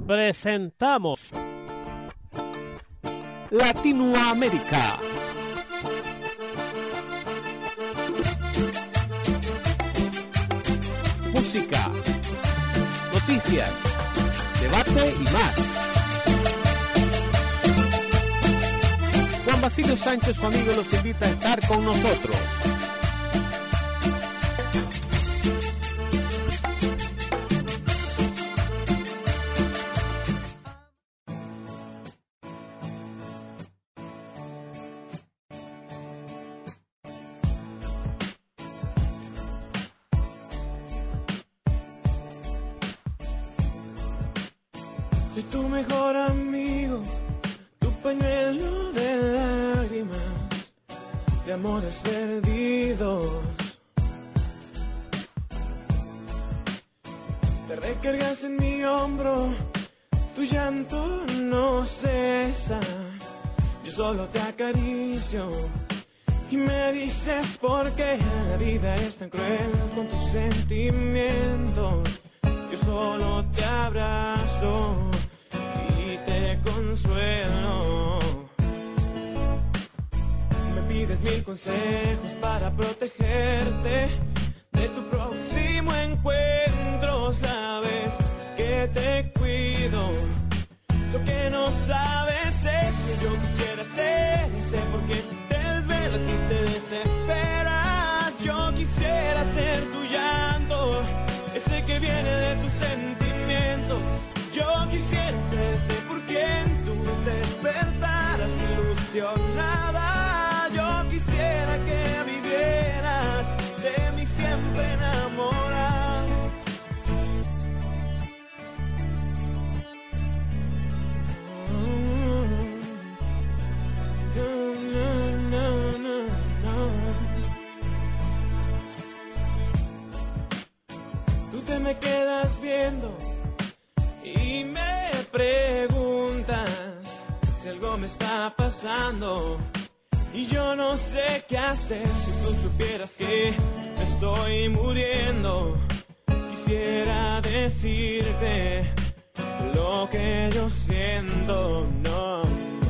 presentamos Latinoamérica. Música, noticias, debate y más. Juan Basilio Sánchez, su amigo, los invita a estar con nosotros. Soy tu mejor amigo, tu pañuelo de lágrimas, de amores perdidos. Te recargas en mi hombro, tu llanto no cesa. Yo solo te acaricio y me dices por qué la vida es tan cruel con tus sentimientos. Yo solo te abrazo y te consuelo. Me pides mil consejos para protegerte de tu próximo encuentro. Sabes que te cuido. Lo que no sabes es que yo quisiera ser ese por qué te desvelas y te desesperas. Yo quisiera ser tu llanto, ese que viene de tus sentimientos. Yo quisiera ser ese por quien tú despertaras ilusionada. Yo quisiera que vivieras de mí siempre enamorada. Tú te me quedas viendo y me preguntas si algo me está pasando y yo no sé qué hacer. Si tú supieras que me estoy muriendo, quisiera decirte lo que yo siento, no,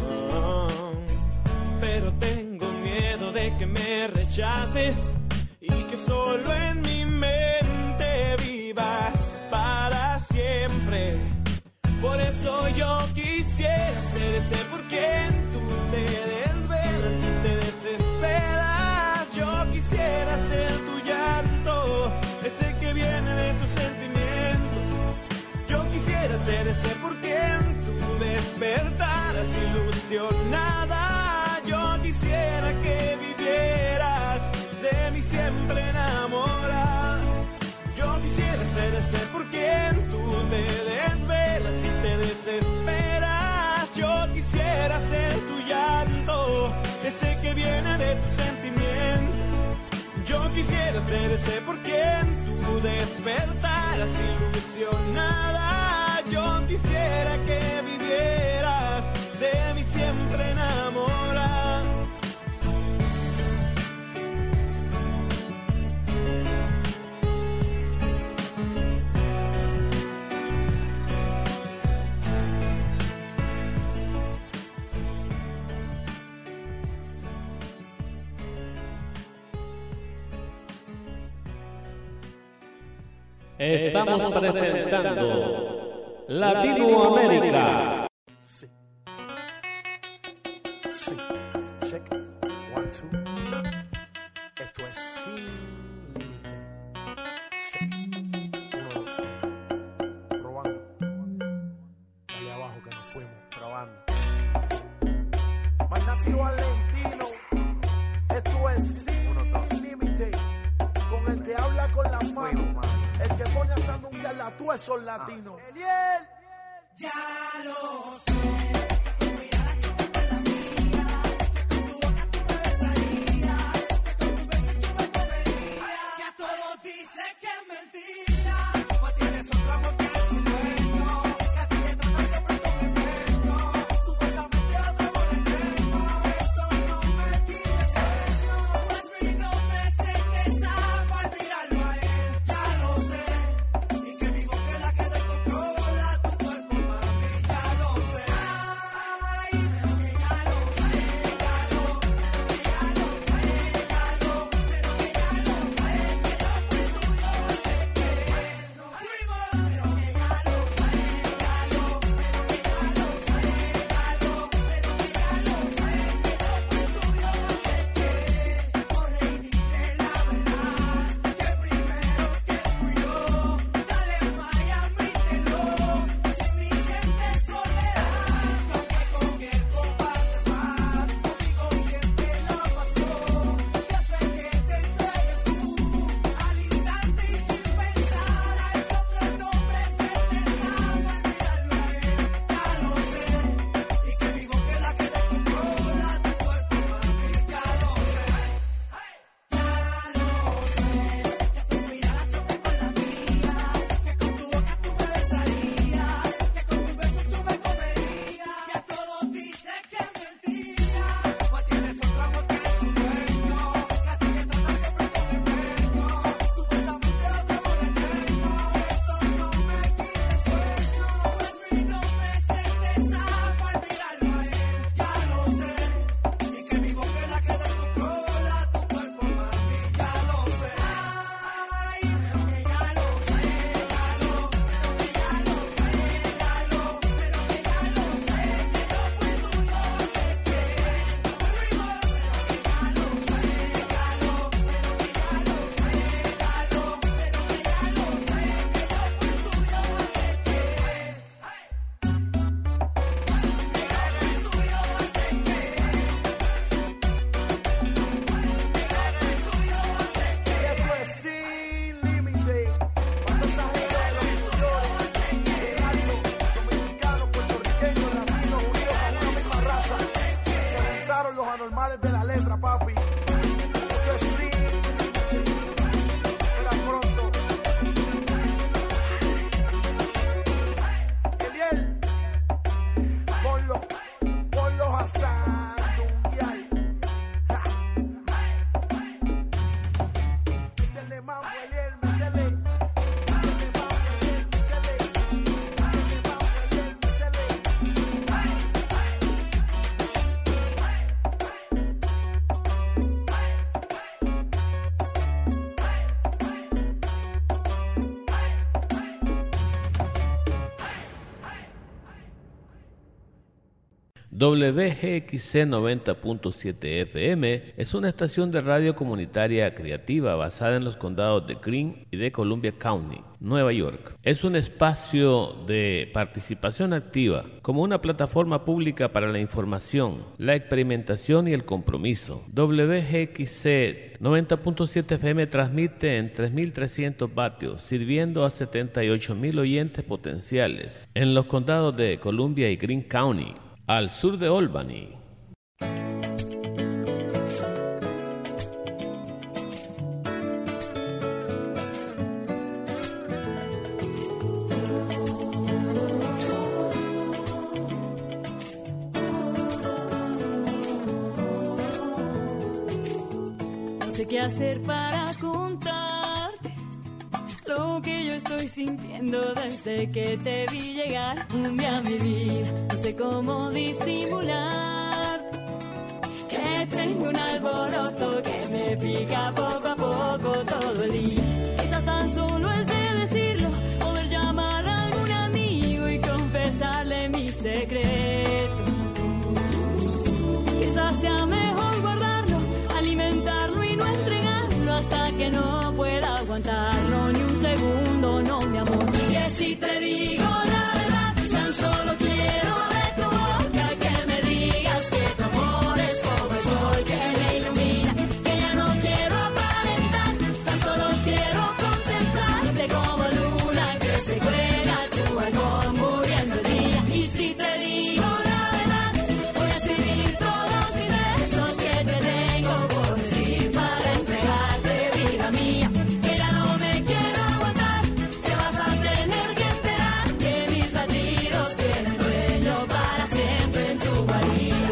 pero tengo miedo de que me rechaces y que solo en mi mente vivas para siempre. Por eso yo quisiera ser ese por quien tú te desvelas y te desesperas. Yo quisiera ser tu llanto, ese que viene de tus sentimientos. Yo quisiera ser ese por quien tú despertaras ilusionada. Yo quisiera que vivieras de mí siempre enamorada. Yo quisiera ser ese por quien tú te desvelas y te desesperas. Yo quisiera ser tu llanto, ese que viene de tus sentimientos. Yo quisiera ser ese por quien tú despertaras ilusionada. Yo quisiera que vivieras de mí siempre enamorada. Estamos presentando Latinoamérica. Sí. Sí. Check. 1, 2. Esto es Sin Límite. Check. 1, 2. Probando. Dale abajo que nos fuimos. Probando. Más nacido Valentino. Esto es Sin Límite. Con el que habla con la mano. El que pone a sandunguear la tú esos latinos. Eliel. Ya lo sé. Mira la chica con la mía. Tu boca tú me besarías. Tu beso yo me comería. Que a todos dice que es mentira. Pues tienes otro amor que es tu dueño. Que a ti le trata siempre con empeño. Supuestamente otro amor eterno. Eso no me tiene sueño. Pues mi nombre sé que sabe olvidarlo a él. Ya lo sé. Y que mi boca es la que descontrola tu cuerpo, mami. WGXC 90.7 FM es una estación de radio comunitaria creativa basada en los condados de Greene y de Columbia County, Nueva York. Es un espacio de participación activa, como una plataforma pública para la información, la experimentación y el compromiso. WGXC 90.7 FM transmite en 3.300 vatios, sirviendo a 78,000 oyentes potenciales en los condados de Columbia y Greene County, al sur de Albany. No sé qué hacer para contarte lo que yo estoy sintiendo desde que te vi llegar un día a mi vida. No sé cómo disimular que tengo un alboroto que me pica poco a poco todo el día. Quizás tan solo es de decirlo, poder llamar a algún amigo y confesarle mi secreto. Quizás sea mejor guardarlo, alimentarlo y no entregarlo hasta que no pueda aguantarlo ni un segundo, no, mi amor. Y que si te digo la verdad, tan solo quiero de tu boca que me digas que tu amor es como el sol que me ilumina, que ya no quiero aparentar, tan solo quiero contemplarte como luna que se cuelga a tu balcón muriendo el día. Y si te digo la verdad, voy a escribir todos mis besos que te tengo por decir para entregarte vida mía, que ya no me quiero aguantar, te vas a tener que enterar que mis latidos tienen dueño para siempre en tu bahía.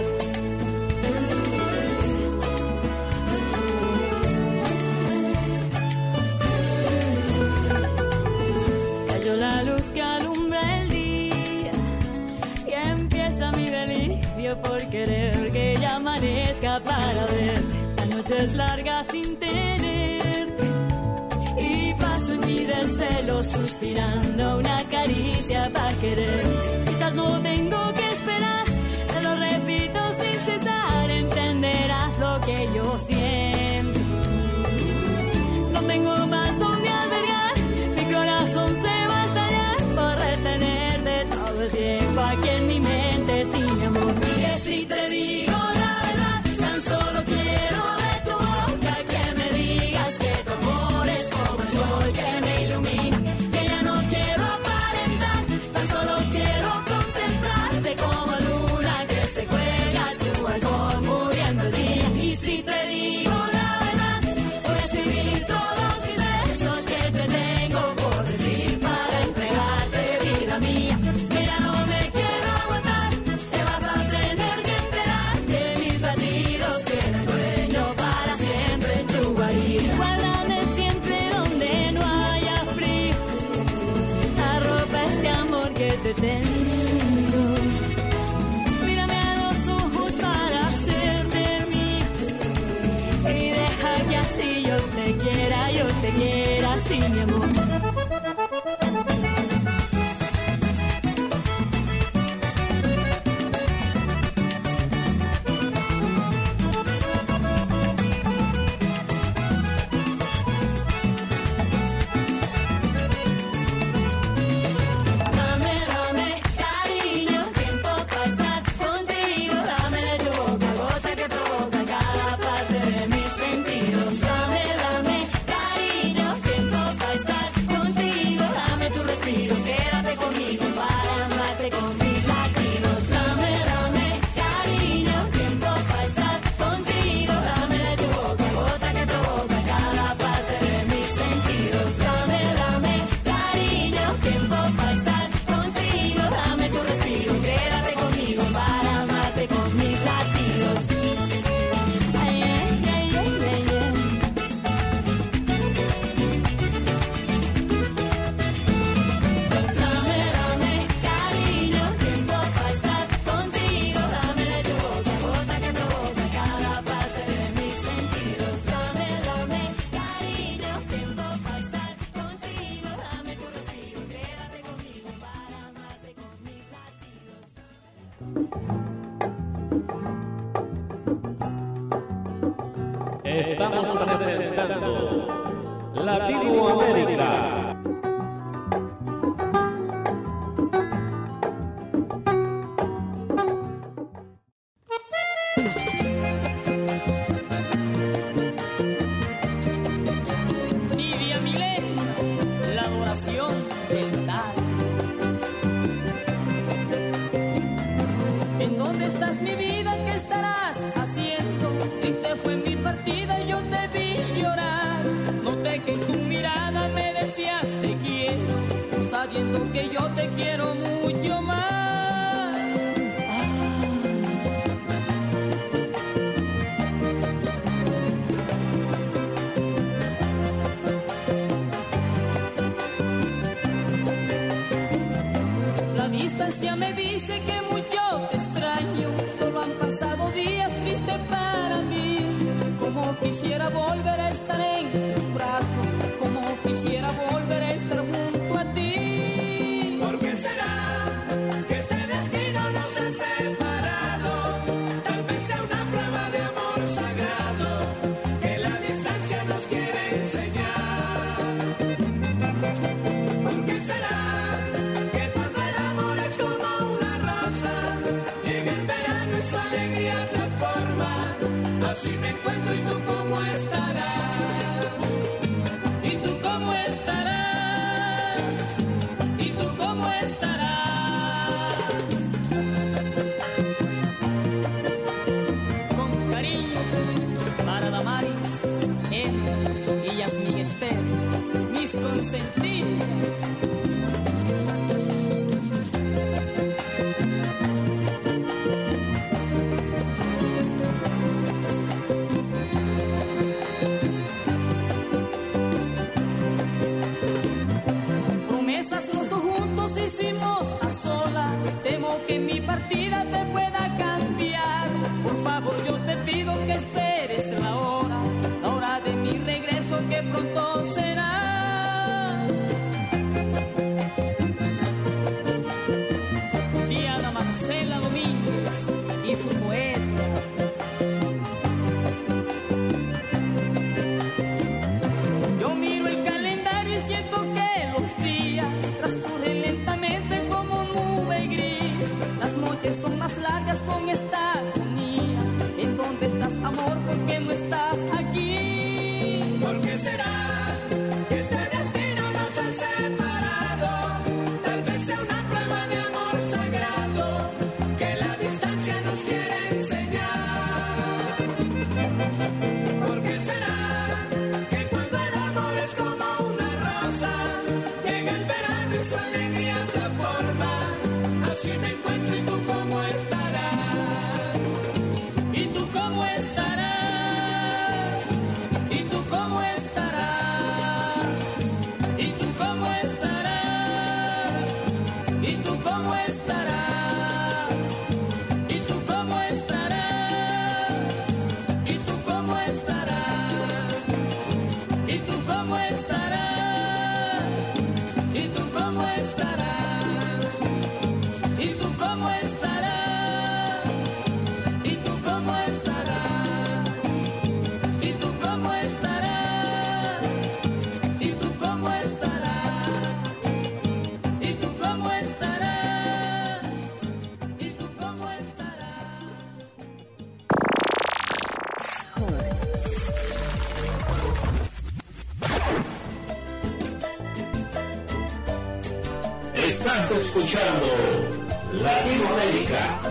Cayó la luz que alumbra el día y empieza mi delirio por querer que ya amanezca para verte. La noche es larga sin tenerte y paso en mi desvelo suspirando una caricia para quererte. Quizás no tengo que esperar, te lo repito sin cesar, entenderás lo que yo siento. No tengo más donde albergar, mi corazón se va a estallar por retenerte todo el tiempo aquí en mi mente, sin mi amor. Y que si te digo la verdad, tan solo quiero de tu boca que me digas que tu amor es como el sol que me ilumina, que ya no quiero aparentar, tan solo quiero contemplarte como luna que se cuelga a tu balcón muriendo el día. Y si te digo la verdad, voy a escribir todos mis besos que te tengo por decir para entregarte vida mía, que ya no me quiero aguantar, te vas a tener que enterar que mis latidos tienen dueño para siempre en tu bahía. Guárdame siempre donde no haya frío, arropa este amor que te tengo. Mírame a los ojos para hacerte mía y deja que así yo te quiera así, mi amor. Dame, cariño, tiempo para estar contigo. Dame de tu boca, gota que provoca cada parte de mis sentidos. Dame, cariño, tiempo para estar contigo. Dame tu respiro, quédate conmigo para amarte con mis latidos. Dame, cariño, tiempo para estar contigo. Dame de tu boca, gota que provoca cada parte de mis sentidos. Dame, cariño, tiempo para estar contigo. Dame tu respiro, quédate conmigo para amarte con mis latidos. Ay, ay, ay, ay, ay, ay. Dame, cariño, tiempo para estar contigo. Dame de tu boca, gota que provoca cada parte de mis sentidos. Dame, cariño, tiempo para estar contigo. Dame tu respiro, quédate conmigo para amarte con mis latidos. Estamos presentando Latinoamérica. Nidia Milena, la adoración del tal. ¿En dónde estás, mi vida? ¿Qué estarás haciendo? Triste fue mi partida y yo te vi llorar. Noté que en tu mirada me decías te quiero, no sabiendo que yo te quiero mucho más. La distancia me dice que mucho te extraño, solo han pasado días tristes para mí. Como quisiera volver a estar en tus brazos, como quisiera volver a estar junto a ti. ¿Por qué será que este destino nos ha separado? Tal vez sea una prueba de amor sagrado que la distancia nos quiere enseñar. ¿Por qué será que cuando el amor es como una rosa, llega el verano y su alegría transforma? Así me encuentro y tú cómo estarás. ¿Y tú cómo estarás? ¿Y tú cómo estarás? Con cariño para Damaris, él y Yasmín Esther, mis consentidas. Promesas los dos juntos hicimos a solas. Temo que mi partida te pueda cambiar. Por favor yo te pido que esperes la hora de mi regreso que pronto será. Tía Marcela Domínguez y su poeta. Yo miro el calendario y siento que los días transcurren lentamente como nube gris. Las noches son más largas con esta agonía. ¿En dónde estás, amor? ¿Por qué no estás aquí? ¿Por qué será que este destino nos ha separado? Tal vez sea una prueba de amor sagrado que la distancia nos quiere enseñar. ¿Por qué será que cuando el amor es como una rosa, llega el verano y su alegría transforma? Así me encuentro y tú cómo estarás. ¿Y tú cómo estarás? ¿Y tú cómo estarás? ¿Y tú cómo estarás? ¿Y tú cómo estarás? ¿Y tú cómo estarás? ¿Y tú cómo estarás? ¿Y tú cómo estarás? ¿Y tú cómo estarás? ¿Y tú cómo estarás? ¿Y tú cómo estarás? ¿Y tú cómo estarás? ¿Y tú cómo estarás? ¿Y tú cómo estarás? ¿Y tú cómo estarás? Estás escuchando Latinoamérica.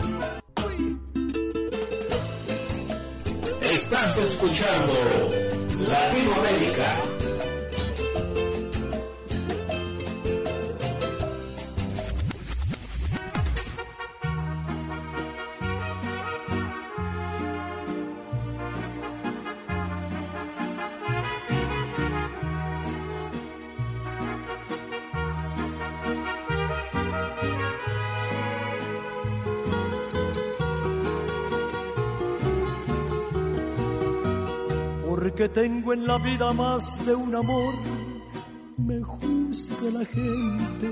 Estás escuchando Latinoamérica. Porque tengo en la vida más de un amor, me juzga la gente.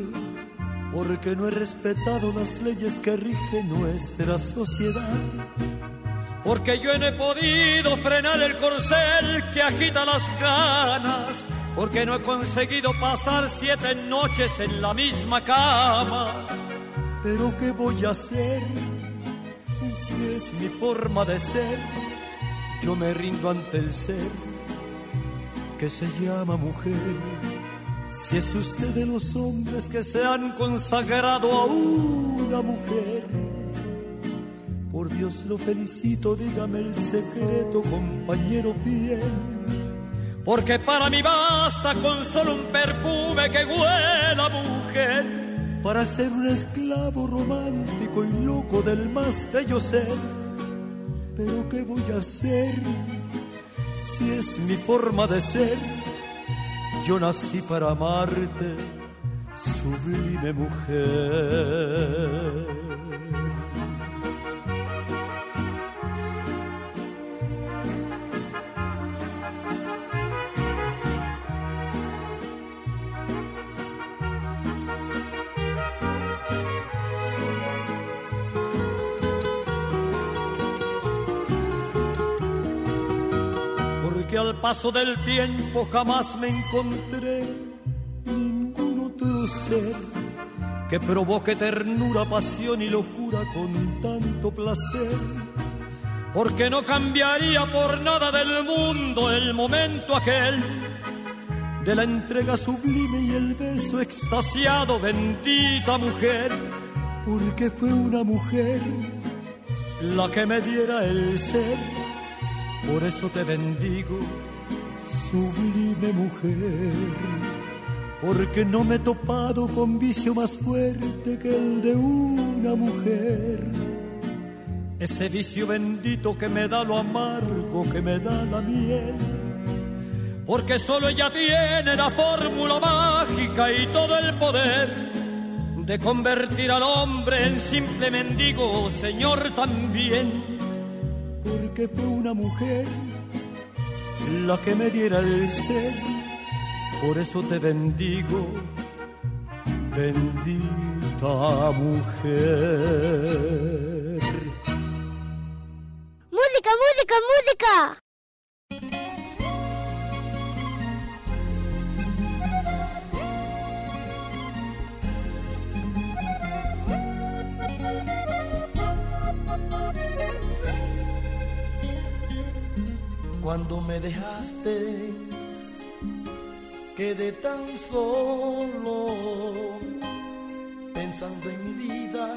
Porque no he respetado las leyes que rigen nuestra sociedad. porque yo no he podido frenar el corcel que agita las ganas, porque no he conseguido pasar 7 noches en la misma cama. Pero ¿qué voy a hacer? Si es mi forma de ser, yo me rindo ante el ser que se llama mujer. Si es usted de los hombres que se han consagrado a una mujer, por Dios lo felicito, dígame el secreto, compañero fiel. Porque para mí basta con solo un perfume que huela a mujer para ser un esclavo romántico y loco del más bello ser. Pero ¿qué voy a hacer si es mi forma de ser? Yo nací para amarte, sublime mujer. Que al paso del tiempo jamás me encontré ningún otro ser que provoque ternura, pasión y locura con tanto placer. Porque no cambiaría por nada del mundo el momento aquel de la entrega sublime y el beso extasiado, bendita mujer. Porque fue una mujer la que me diera el ser. Por eso te bendigo, sublime mujer, porque no me he topado con vicio más fuerte que el de una mujer. Ese vicio bendito que me da lo amargo, que me da la miel, porque solo ella tiene la fórmula mágica y todo el poder de convertir al hombre en simple mendigo, Señor, también. Porque fue una mujer la que me diera el ser. Por eso te bendigo, bendita mujer. ¡Música, música, música! Cuando me dejaste, quedé tan solo, pensando en mi vida,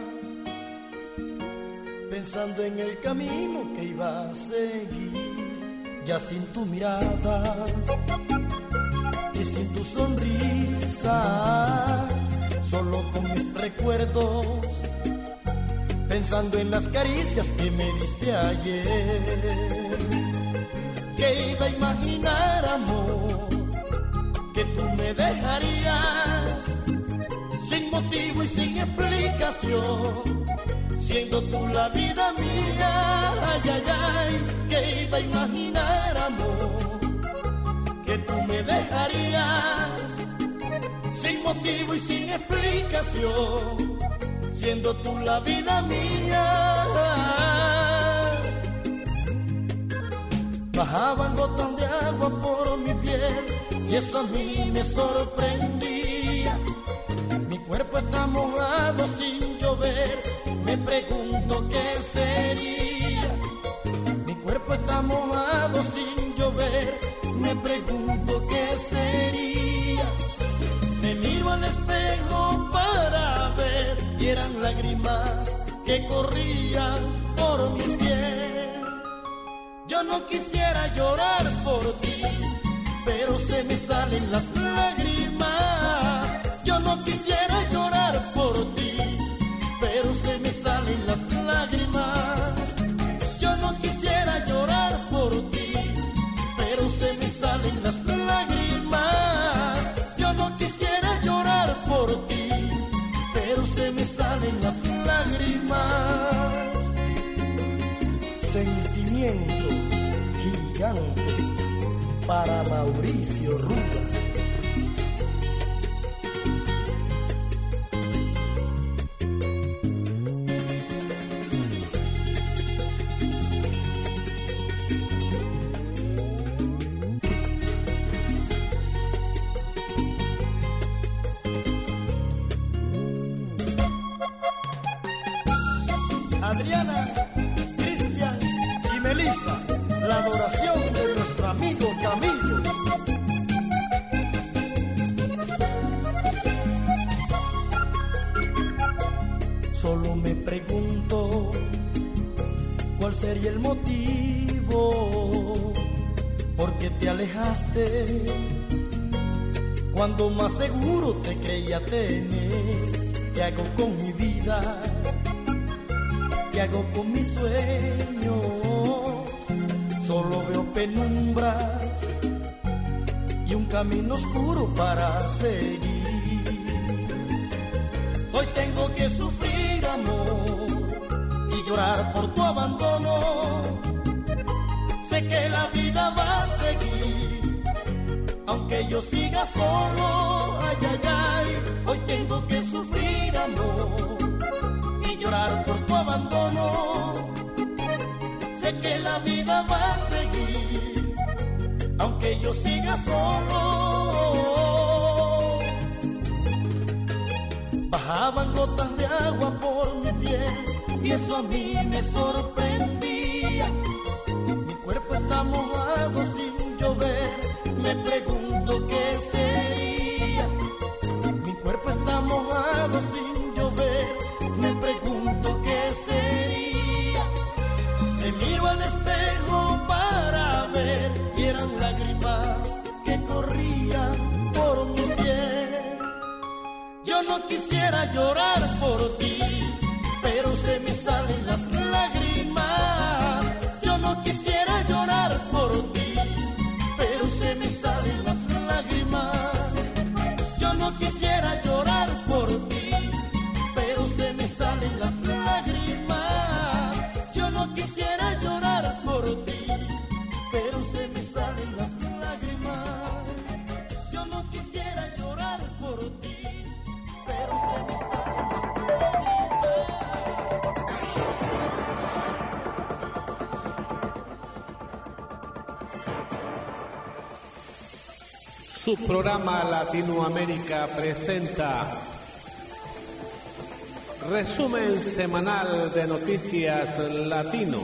pensando en el camino que iba a seguir, ya sin tu mirada y sin tu sonrisa, solo con mis recuerdos, pensando en las caricias que me diste ayer. ¿Qué iba a imaginar, amor, que tú me dejarías sin motivo y sin explicación, siendo tú la vida mía? Ay, ay, ay, ¿qué iba a imaginar, amor, que tú me dejarías sin motivo y sin explicación, siendo tú la vida mía? Bajaban gotas de agua por mi piel y eso a mí me sorprendía. Mi cuerpo está mojado sin llover, me pregunto qué sería. Mi cuerpo está mojado sin llover, me pregunto qué sería. Me miro al espejo para ver y eran lágrimas que corrían por mi piel. Yo no quisiera llorar por ti, pero se me salen las lágrimas. Yo no quisiera llorar por ti, pero se me salen las lágrimas. Yo no quisiera llorar por ti, pero se me salen las lágrimas. Yo no quisiera llorar por ti, pero se me salen las lágrimas. Sentimientos gigantes para Mauricio Rula. sería el motivo por qué te alejaste cuando más seguro te creía tener. ¿Qué hago con mi vida? ¿Qué hago con mis sueños? Solo veo penumbras y un camino oscuro para seguir. Hoy tengo que sufrir, amor, y llorar por tu abandono. Sé que la vida va a seguir, aunque yo siga solo. Ay, ay, ay, hoy tengo que sufrir, amor, y llorar por tu abandono. Sé que la vida va a seguir, aunque yo siga solo. Bajaban gotas de agua por mi piel y eso a mí me sorprendía. Mi cuerpo está mojado sin llover, me pregunto qué sería. Mi cuerpo está mojado sin llover, me pregunto qué sería. Me miro al espejo para ver y eran lágrimas que corrían por mi piel. Yo no quisiera llorar por ti, pero se me salen las lágrimas. Yo no quisiera llorar por ti, pero se me salen las lágrimas. Yo no quisiera llorar por ti, pero se me salen las lágrimas. Yo no quisiera llorar por ti, pero se me salen las lágrimas. Yo no quisiera llorar por ti, pero se me salen las Su programa Latinoamérica presenta resumen semanal de noticias latino.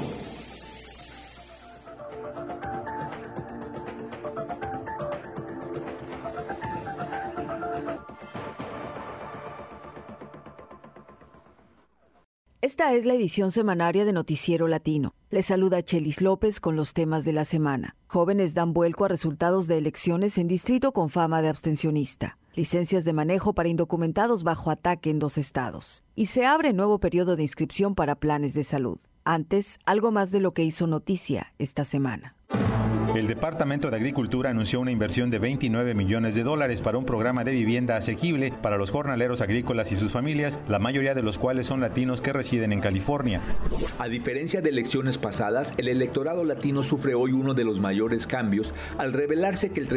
Esta es la edición semanaria de Noticiero Latino. Les saluda Chelis López con los temas de la semana. Jóvenes dan vuelco a resultados de elecciones en distrito con fama de abstencionista. Licencias de manejo para indocumentados bajo ataque en 2 estados. Y se abre nuevo periodo de inscripción para planes de salud. Antes, algo más de lo que hizo noticia esta semana. El Departamento de Agricultura anunció una inversión de $29 millones para un programa de vivienda asequible para los jornaleros agrícolas y sus familias, la mayoría de los cuales son latinos que residen en California. A diferencia de elecciones pasadas, el electorado latino sufre hoy uno de los mayores cambios al revelarse que el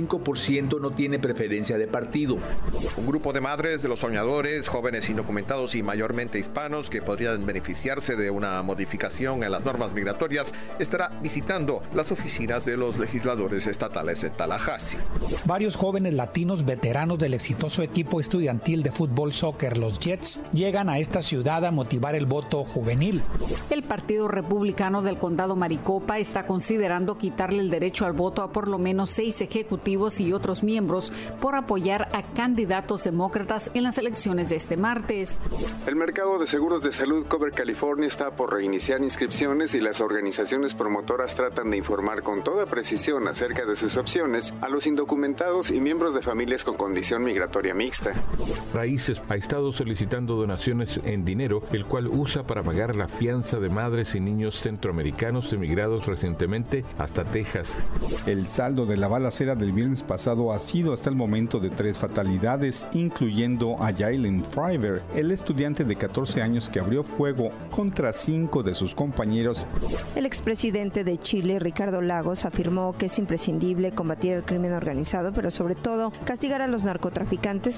35% no tiene preferencia de partido. Un grupo de madres de los soñadores, jóvenes indocumentados y mayormente hispanos que podrían beneficiarse de una modificación en las normas migratorias estará visitando las oficinas de los legisladores estatales en Tallahassee. Varios jóvenes latinos veteranos del exitoso equipo estudiantil de fútbol soccer, los Jets, llegan a esta ciudad a motivar el voto juvenil. El Partido Republicano del Condado Maricopa está considerando quitarle el derecho al voto a por lo menos 6 ejecutivos y otros miembros por apoyar a candidatos demócratas en las elecciones de este martes. El mercado de seguros de salud Cover California está por reiniciar inscripciones y las organizaciones promotoras tratan de informar con toda precisión acerca de sus opciones a los indocumentados y miembros de familias con condición migratoria mixta. Raíces ha estado solicitando donaciones en dinero, el cual usa para pagar la fianza de madres y niños centroamericanos emigrados recientemente hasta Texas. El saldo de la balacera del viernes pasado ha sido hasta el momento de 3 fatalidades, incluyendo a Jalen Fryver, el estudiante de 14 años que abrió fuego contra 5 de sus compañeros. El expresidente de Chile, Ricardo Lagos, afirmó que es imprescindible combatir el crimen organizado, pero sobre todo castigar a los narcotraficantes.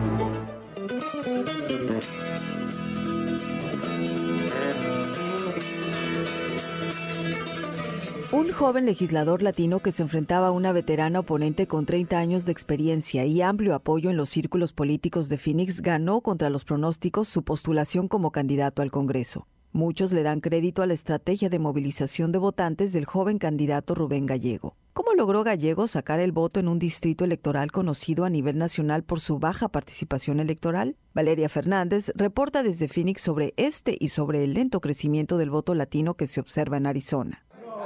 Un joven legislador latino que se enfrentaba a una veterana oponente con 30 años de experiencia y amplio apoyo en los círculos políticos de Phoenix ganó contra los pronósticos su postulación como candidato al Congreso. Muchos le dan crédito a la estrategia de movilización de votantes del joven candidato Rubén Gallego. ¿Cómo logró Gallego sacar el voto en un distrito electoral conocido a nivel nacional por su baja participación electoral? Valeria Fernández reporta desde Phoenix sobre este y sobre el lento crecimiento del voto latino que se observa en Arizona.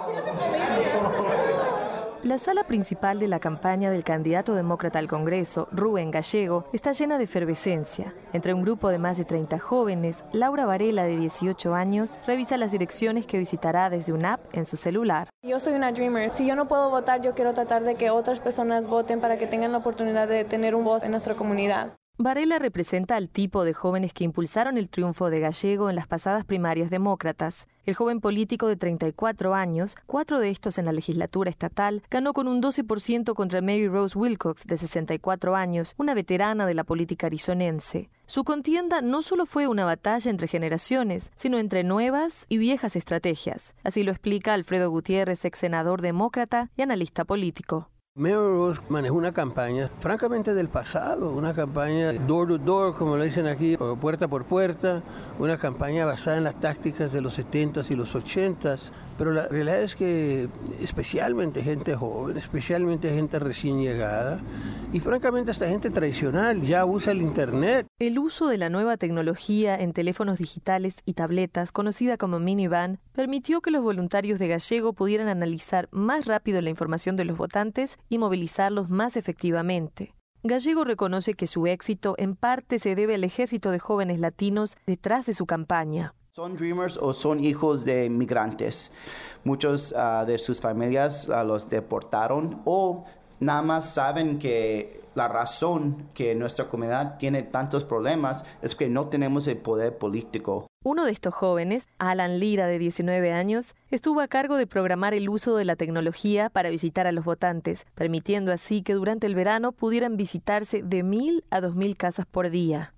La sala principal de la campaña del candidato demócrata al Congreso, Rubén Gallego, está llena de efervescencia. Entre un grupo de más de 30 jóvenes, Laura Varela, de 18 años, revisa las direcciones que visitará desde una app en su celular. Yo soy una dreamer. Si yo no puedo votar, yo quiero tratar de que otras personas voten para que tengan la oportunidad de tener un voz en nuestra comunidad. Varela representa al tipo de jóvenes que impulsaron el triunfo de Gallego en las pasadas primarias demócratas. El joven político de 34 años, 4 de estos en la legislatura estatal, ganó con un 12% contra Mary Rose Wilcox, de 64 años, una veterana de la política arizonense. Su contienda no solo fue una batalla entre generaciones, sino entre nuevas y viejas estrategias. Así lo explica Alfredo Gutiérrez, ex senador demócrata y analista político. Mary Rose manejó una campaña francamente del pasado, una campaña door to door, como lo dicen aquí, o puerta por puerta, una campaña basada en las tácticas de los 70s y los 80s, pero la realidad es que especialmente gente joven, especialmente gente recién llegada y francamente hasta gente tradicional ya usa el internet. El uso de la nueva tecnología en teléfonos digitales y tabletas, conocida como minivan, permitió que los voluntarios de Gallego pudieran analizar más rápido la información de los votantes y movilizarlos más efectivamente. Gallego reconoce que su éxito en parte se debe al ejército de jóvenes latinos detrás de su campaña. Son dreamers o son hijos de migrantes. Muchos de sus familias los deportaron o nada más saben que la razón que nuestra comunidad tiene tantos problemas es que no tenemos el poder político. Uno de estos jóvenes, Alan Lira, de 19 años, estuvo a cargo de programar el uso de la tecnología para visitar a los votantes, permitiendo así que durante el verano pudieran visitarse de 1,000 a 2,000 casas por día.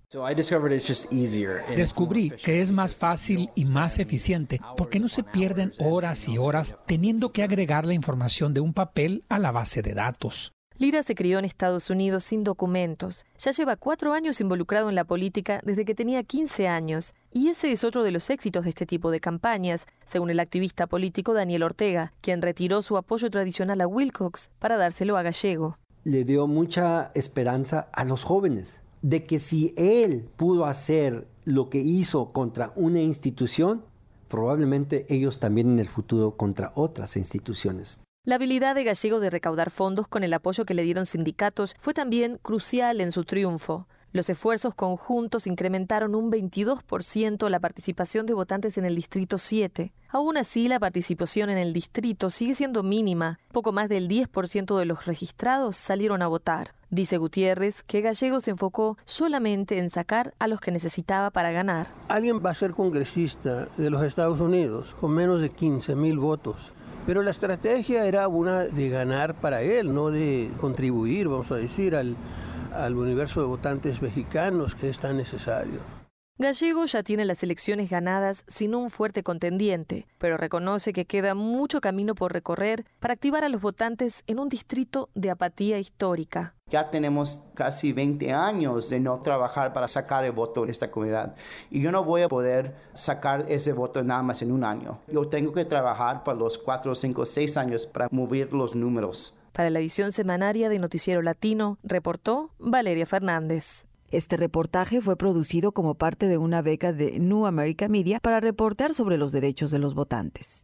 Descubrí que es más fácil y más eficiente porque no se pierden horas y horas teniendo que agregar la información de un papel a la base de datos. Lira se crió en Estados Unidos sin documentos. Ya lleva 4 años involucrado en la política desde que tenía 15 años. Y ese es otro de los éxitos de este tipo de campañas, según el activista político Daniel Ortega, quien retiró su apoyo tradicional a Wilcox para dárselo a Gallego. Le dio mucha esperanza a los jóvenes de que si él pudo hacer lo que hizo contra una institución, probablemente ellos también en el futuro contra otras instituciones. La habilidad de Gallego de recaudar fondos con el apoyo que le dieron sindicatos fue también crucial en su triunfo. Los esfuerzos conjuntos incrementaron un 22% la participación de votantes en el Distrito 7. Aún así, la participación en el distrito sigue siendo mínima. Poco más del 10% de los registrados salieron a votar. Dice Gutiérrez que Gallego se enfocó solamente en sacar a los que necesitaba para ganar. Alguien va a ser congresista de los Estados Unidos con menos de 15,000 votos. Pero la estrategia era una de ganar para él, no de contribuir, vamos a decir, al universo de votantes mexicanos que es tan necesario. Gallego ya tiene las elecciones ganadas sin un fuerte contendiente, pero reconoce que queda mucho camino por recorrer para activar a los votantes en un distrito de apatía histórica. Ya tenemos casi 20 años de no trabajar para sacar el voto en esta comunidad. Y yo no voy a poder sacar ese voto nada más en un año. Yo tengo que trabajar por los 4, 5, 6 años para mover los números. Para la edición semanaria de Noticiero Latino, reportó Valeria Fernández. Este reportaje fue producido como parte de una beca de New America Media para reportar sobre los derechos de los votantes.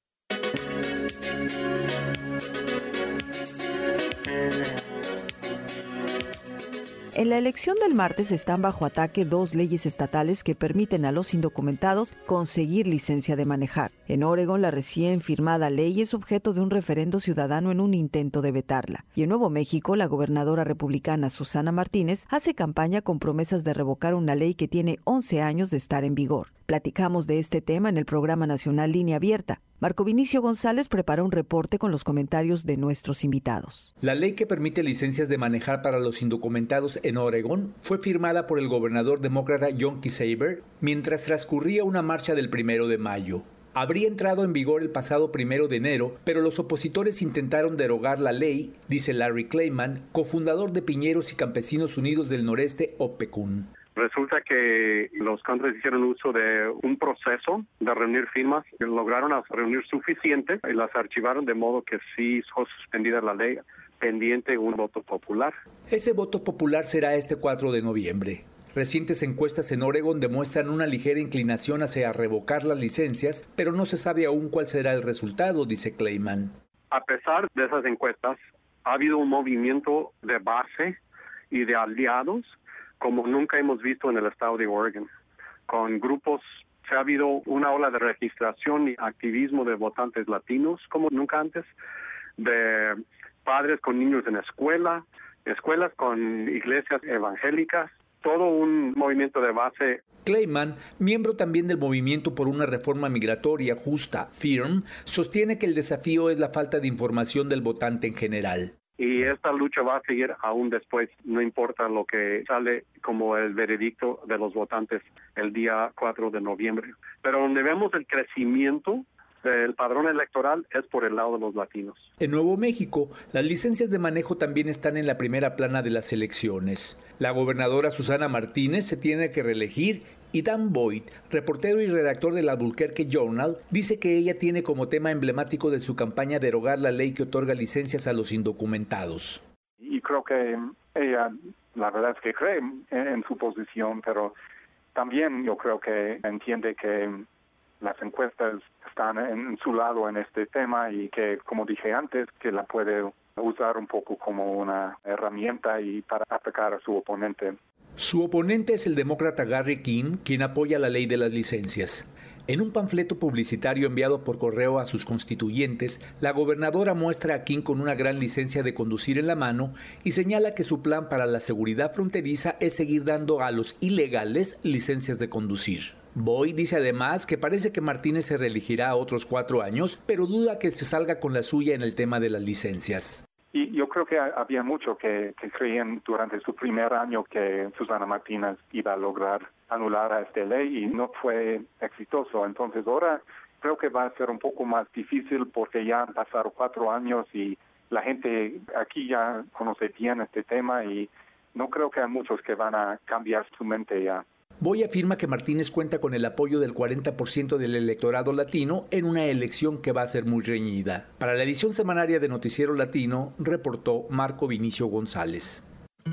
En la elección del martes están bajo ataque 2 leyes estatales que permiten a los indocumentados conseguir licencia de manejar. En Oregón, la recién firmada ley es objeto de un referendo ciudadano en un intento de vetarla. Y en Nuevo México, la gobernadora republicana Susana Martínez hace campaña con promesas de revocar una ley que tiene 11 años de estar en vigor. Platicamos de este tema en el programa nacional Línea Abierta. Marco Vinicio González prepara un reporte con los comentarios de nuestros invitados. La ley que permite licencias de manejar para los indocumentados en Oregón fue firmada por el gobernador demócrata John Kisaber mientras transcurría una marcha del 1 de mayo. Habría entrado en vigor el pasado 1 de enero, pero los opositores intentaron derogar la ley, dice Larry Klayman, cofundador de Piñeros y Campesinos Unidos del Noreste, OPECUN. Resulta que los countries hicieron uso de un proceso de reunir firmas, y lograron reunir suficiente y las archivaron de modo que sí fue suspendida la ley pendiente un voto popular. Ese voto popular será este 4 de noviembre. Recientes encuestas en Oregon demuestran una ligera inclinación hacia revocar las licencias, pero no se sabe aún cuál será el resultado, dice Clayman. A pesar de esas encuestas, ha habido un movimiento de base y de aliados como nunca hemos visto en el estado de Oregon. Con grupos, ha habido una ola de registración y activismo de votantes latinos como nunca antes, de padres con niños en escuelas con iglesias evangélicas, todo un movimiento de base. Clayman, miembro también del Movimiento por una Reforma Migratoria Justa, FIRM, sostiene que el desafío es la falta de información del votante en general. Y esta lucha va a seguir aún después, no importa lo que sale como el veredicto de los votantes el día 4 de noviembre. Pero donde vemos el crecimiento del padrón electoral es por el lado de los latinos. En Nuevo México, las licencias de manejo también están en la primera plana de las elecciones. La gobernadora Susana Martínez se tiene que reelegir y Dan Boyd, reportero y redactor del Albuquerque Journal, dice que ella tiene como tema emblemático de su campaña derogar la ley que otorga licencias a los indocumentados. Y creo que ella, la verdad es que cree en su posición, pero también yo creo que entiende que las encuestas están en su lado en este tema y que, como dije antes, que la puede usar un poco como una herramienta y para atacar a su oponente. Su oponente es el demócrata Gary King, quien apoya la ley de las licencias. En un panfleto publicitario enviado por correo a sus constituyentes, la gobernadora muestra a King con una gran licencia de conducir en la mano y señala que su plan para la seguridad fronteriza es seguir dando a los ilegales licencias de conducir. Boyd dice además que parece que Martínez se reelegirá a otros 4 años, pero duda que se salga con la suya en el tema de las licencias. Y yo creo que había mucho que creían durante su primer año que Susana Martínez iba a lograr anular a esta ley y no fue exitoso. Entonces ahora creo que va a ser un poco más difícil porque ya han pasado 4 años y la gente aquí ya conoce bien este tema y no creo que hay muchos que van a cambiar su mente ya. Boyd afirma que Martínez cuenta con el apoyo del 40% del electorado latino en una elección que va a ser muy reñida. Para la edición semanaria de Noticiero Latino, reportó Marco Vinicio González.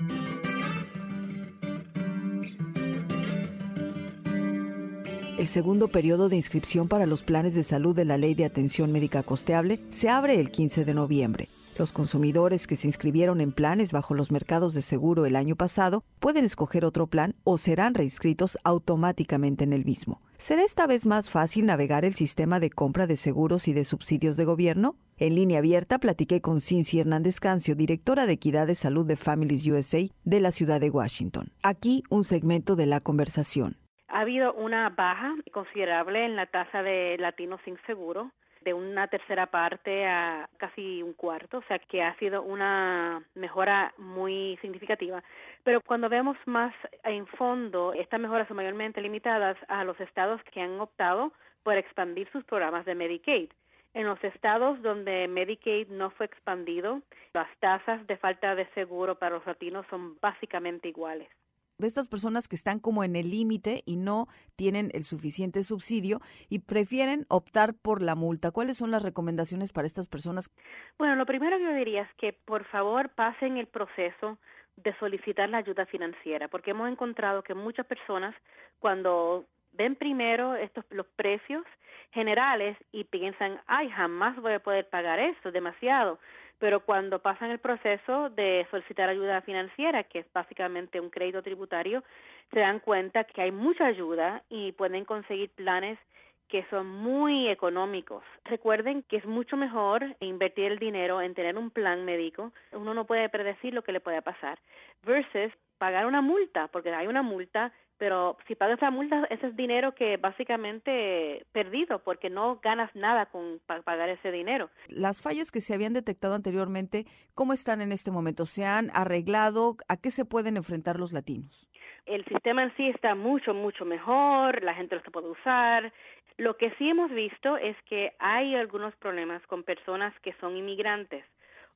El segundo periodo de inscripción para los planes de salud de la Ley de Atención Médica Costeable se abre el 15 de noviembre. Los consumidores que se inscribieron en planes bajo los mercados de seguro el año pasado pueden escoger otro plan o serán reinscritos automáticamente en el mismo. ¿Será esta vez más fácil navegar el sistema de compra de seguros y de subsidios de gobierno? En línea abierta platiqué con Cincy Hernández Cancio, directora de Equidad de Salud de Families USA de la ciudad de Washington. Aquí un segmento de la conversación. Ha habido una baja considerable en la tasa de latinos sin seguro, de una tercera parte a casi un cuarto, o sea que ha sido una mejora muy significativa. Pero cuando vemos más en fondo, estas mejoras son mayormente limitadas a los estados que han optado por expandir sus programas de Medicaid. En los estados donde Medicaid no fue expandido, las tasas de falta de seguro para los latinos son básicamente iguales. De estas personas que están como en el límite y no tienen el suficiente subsidio y prefieren optar por la multa. ¿Cuáles son las recomendaciones para estas personas? Bueno, lo primero que yo diría es que por favor pasen el proceso de solicitar la ayuda financiera, porque hemos encontrado que muchas personas cuando ven primero los precios generales y piensan, ay, jamás voy a poder pagar esto, es demasiado. Pero cuando pasan el proceso de solicitar ayuda financiera, que es básicamente un crédito tributario, se dan cuenta que hay mucha ayuda y pueden conseguir planes que son muy económicos. Recuerden que es mucho mejor invertir el dinero en tener un plan médico. Uno no puede predecir lo que le pueda pasar, versus pagar una multa, porque hay una multa, pero si pagas la multa, ese es dinero que básicamente perdido, porque no ganas nada con pagar ese dinero. Las fallas que se habían detectado anteriormente, ¿cómo están en este momento? ¿Se han arreglado? ¿A qué se pueden enfrentar los latinos? El sistema en sí está mucho mejor, la gente lo se puede usar. Lo que sí hemos visto es que hay algunos problemas con personas que son inmigrantes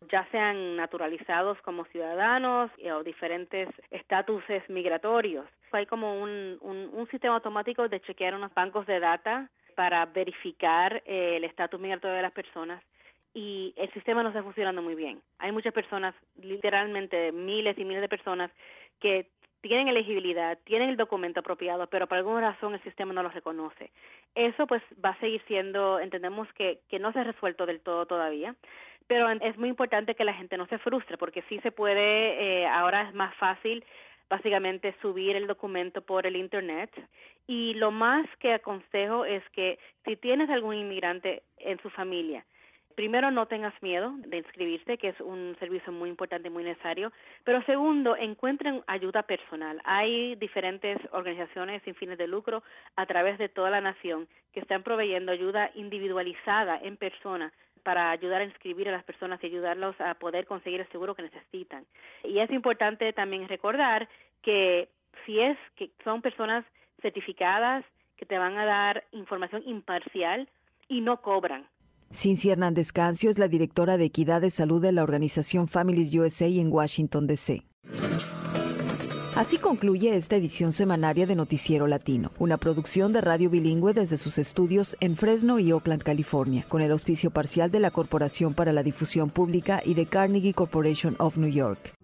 ya sean naturalizados como ciudadanos o diferentes estatuses migratorios. Hay como un sistema automático de chequear unos bancos de data para verificar el estatus migratorio de las personas, y el sistema no está funcionando muy bien. Hay muchas personas, literalmente miles y miles de personas, que tienen elegibilidad, tienen el documento apropiado, pero por alguna razón el sistema no los reconoce. Eso pues va a seguir siendo, entendemos que no se ha resuelto del todo todavía, pero es muy importante que la gente no se frustre, porque sí se puede, ahora es más fácil básicamente subir el documento por el Internet, y lo más que aconsejo es que si tienes algún inmigrante en su familia, primero, no tengas miedo de inscribirse, que es un servicio muy importante y muy necesario. Pero segundo, encuentren ayuda personal. Hay diferentes organizaciones sin fines de lucro a través de toda la nación que están proveyendo ayuda individualizada en persona para ayudar a inscribir a las personas y ayudarlos a poder conseguir el seguro que necesitan. Y es importante también recordar que si es que son personas certificadas que te van a dar información imparcial y no cobran. Cincy Hernández Cancio es la directora de Equidad de Salud de la organización Families USA en Washington, D.C. Así concluye esta edición semanaria de Noticiero Latino, una producción de radio bilingüe desde sus estudios en Fresno y Oakland, California, con el auspicio parcial de la Corporación para la Difusión Pública y de Carnegie Corporation of New York.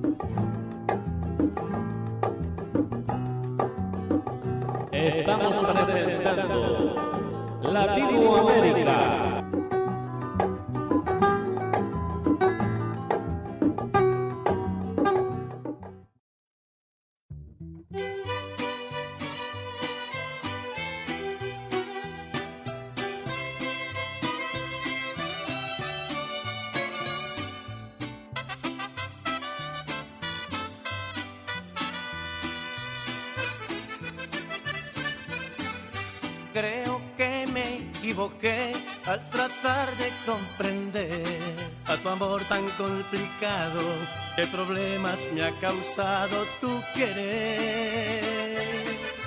Estamos presentando Latinoamérica. Creo que me equivoqué al tratar de comprender a tu amor tan complicado, qué problemas me ha causado tu querer.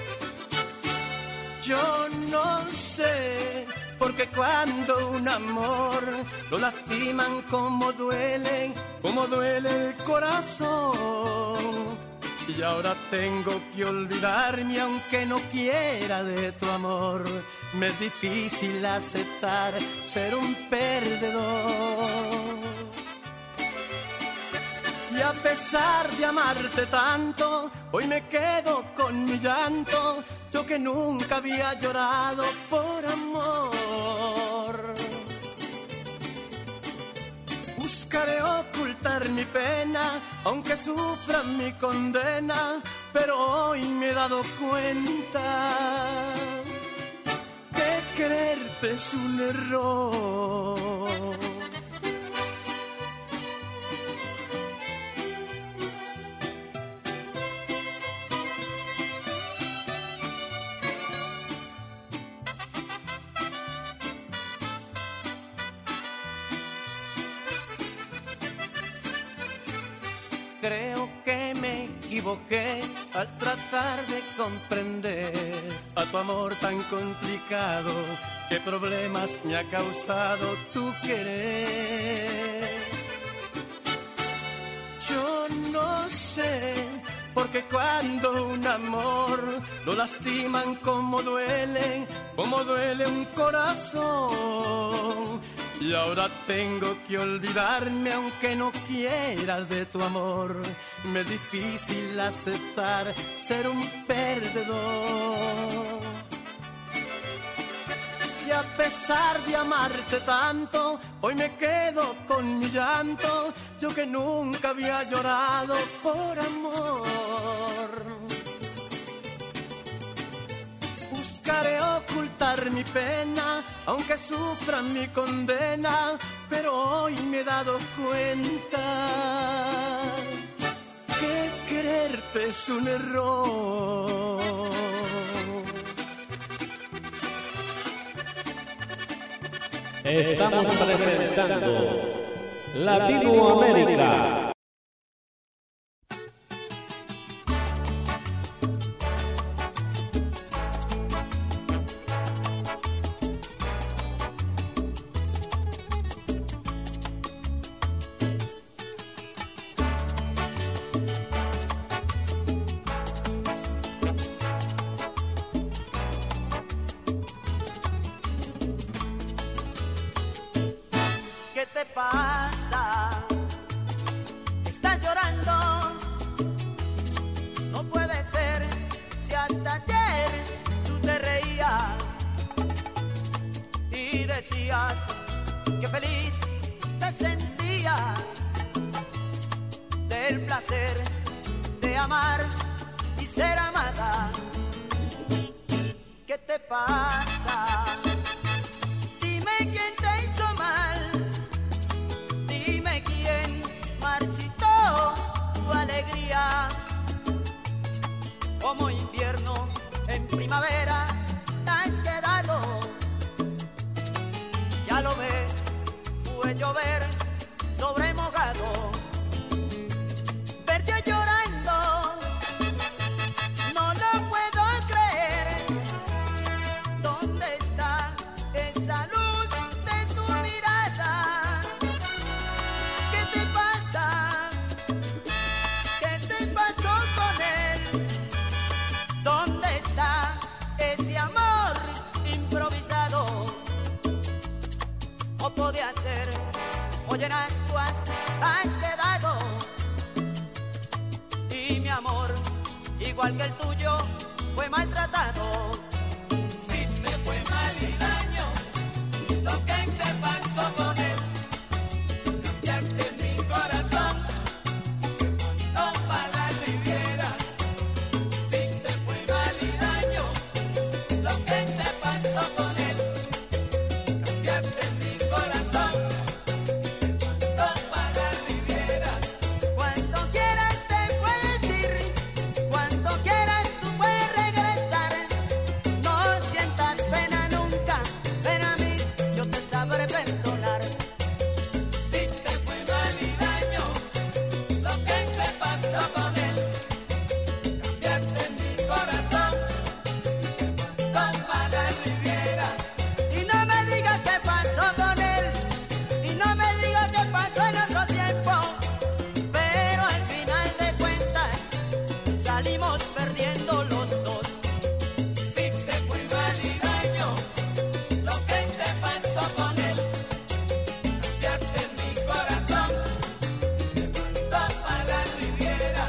Yo no sé, porque cuando un amor lo lastiman, como duele el corazón. Y ahora tengo que olvidarme aunque no quiera de tu amor. Me es difícil aceptar ser un perdedor. Y a pesar de amarte tanto, hoy me quedo con mi llanto. Yo que nunca había llorado por amor. Buscaré ocultar mi pena, aunque sufra mi condena, pero hoy me he dado cuenta que quererte es un error. Creo que me equivoqué al tratar de comprender a tu amor tan complicado, qué problemas me ha causado tu querer. Yo no sé, porque cuando un amor lo lastiman, como duele un corazón. Y ahora tengo que olvidarme aunque no quieras de tu amor. Me es difícil aceptar ser un perdedor. Y a pesar de amarte tanto, hoy me quedo con mi llanto. Yo que nunca había llorado por amor. Buscaré ocultar mi pena, aunque sufra mi condena, pero hoy me he dado cuenta que quererte es un error. Estamos presentando Latinoamérica. decías que feliz te sentías del placer de amar y ser amada. ¿Qué te pasa? Dime quién te hizo mal, dime quién marchitó tu alegría. Como invierno en primavera te has quedado. Ya lo ves, fue llover sobre mojado. Verte llorando, no lo puedo creer. ¿Dónde está esa luz de tu mirada? ¿Qué te pasa? ¿Qué te pasó con él? ¿Dónde está ese amor improvisado? O podía ser, hoy en ascuas has quedado. Y mi amor, igual que el tuyo, fue maltratado. Si me fue mal y daño lo que te pasó con él, cambiaste mi corazón cuando para la Riviera. Si te fue mal y daño lo que te pasó con él, cambiaste mi corazón cuando para la Riviera. Cuando quieras te puedes ir, cuando quieras tú puedes regresar. No sientas pena nunca, ven a mí, yo te sabré perdonar. Si te fue mal y daño lo que te pasó con él, cambiaste mi corazón cuando para la Riviera. Y no me digas qué pasó con él, y no me digas qué pasó en otro tiempo, pero al final de cuentas salimos perdiendo los dos. Si te fue mal y daño lo que te pasó con él, cambiaste mi corazón cuando para la Riviera.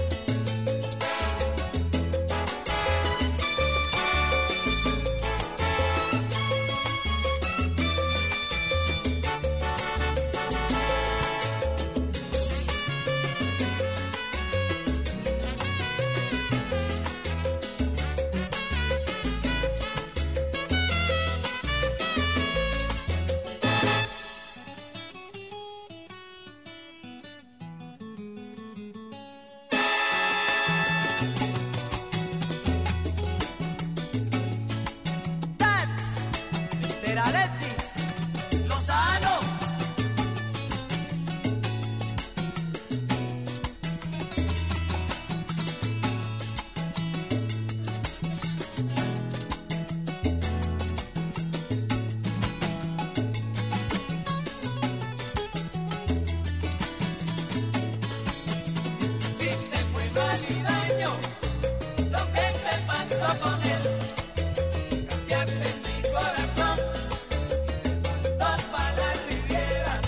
Mr. Alexis Lozano. Si te fue mal y daño lo que te pasó con él, cambiaste mi corazón cuando para la Riviera.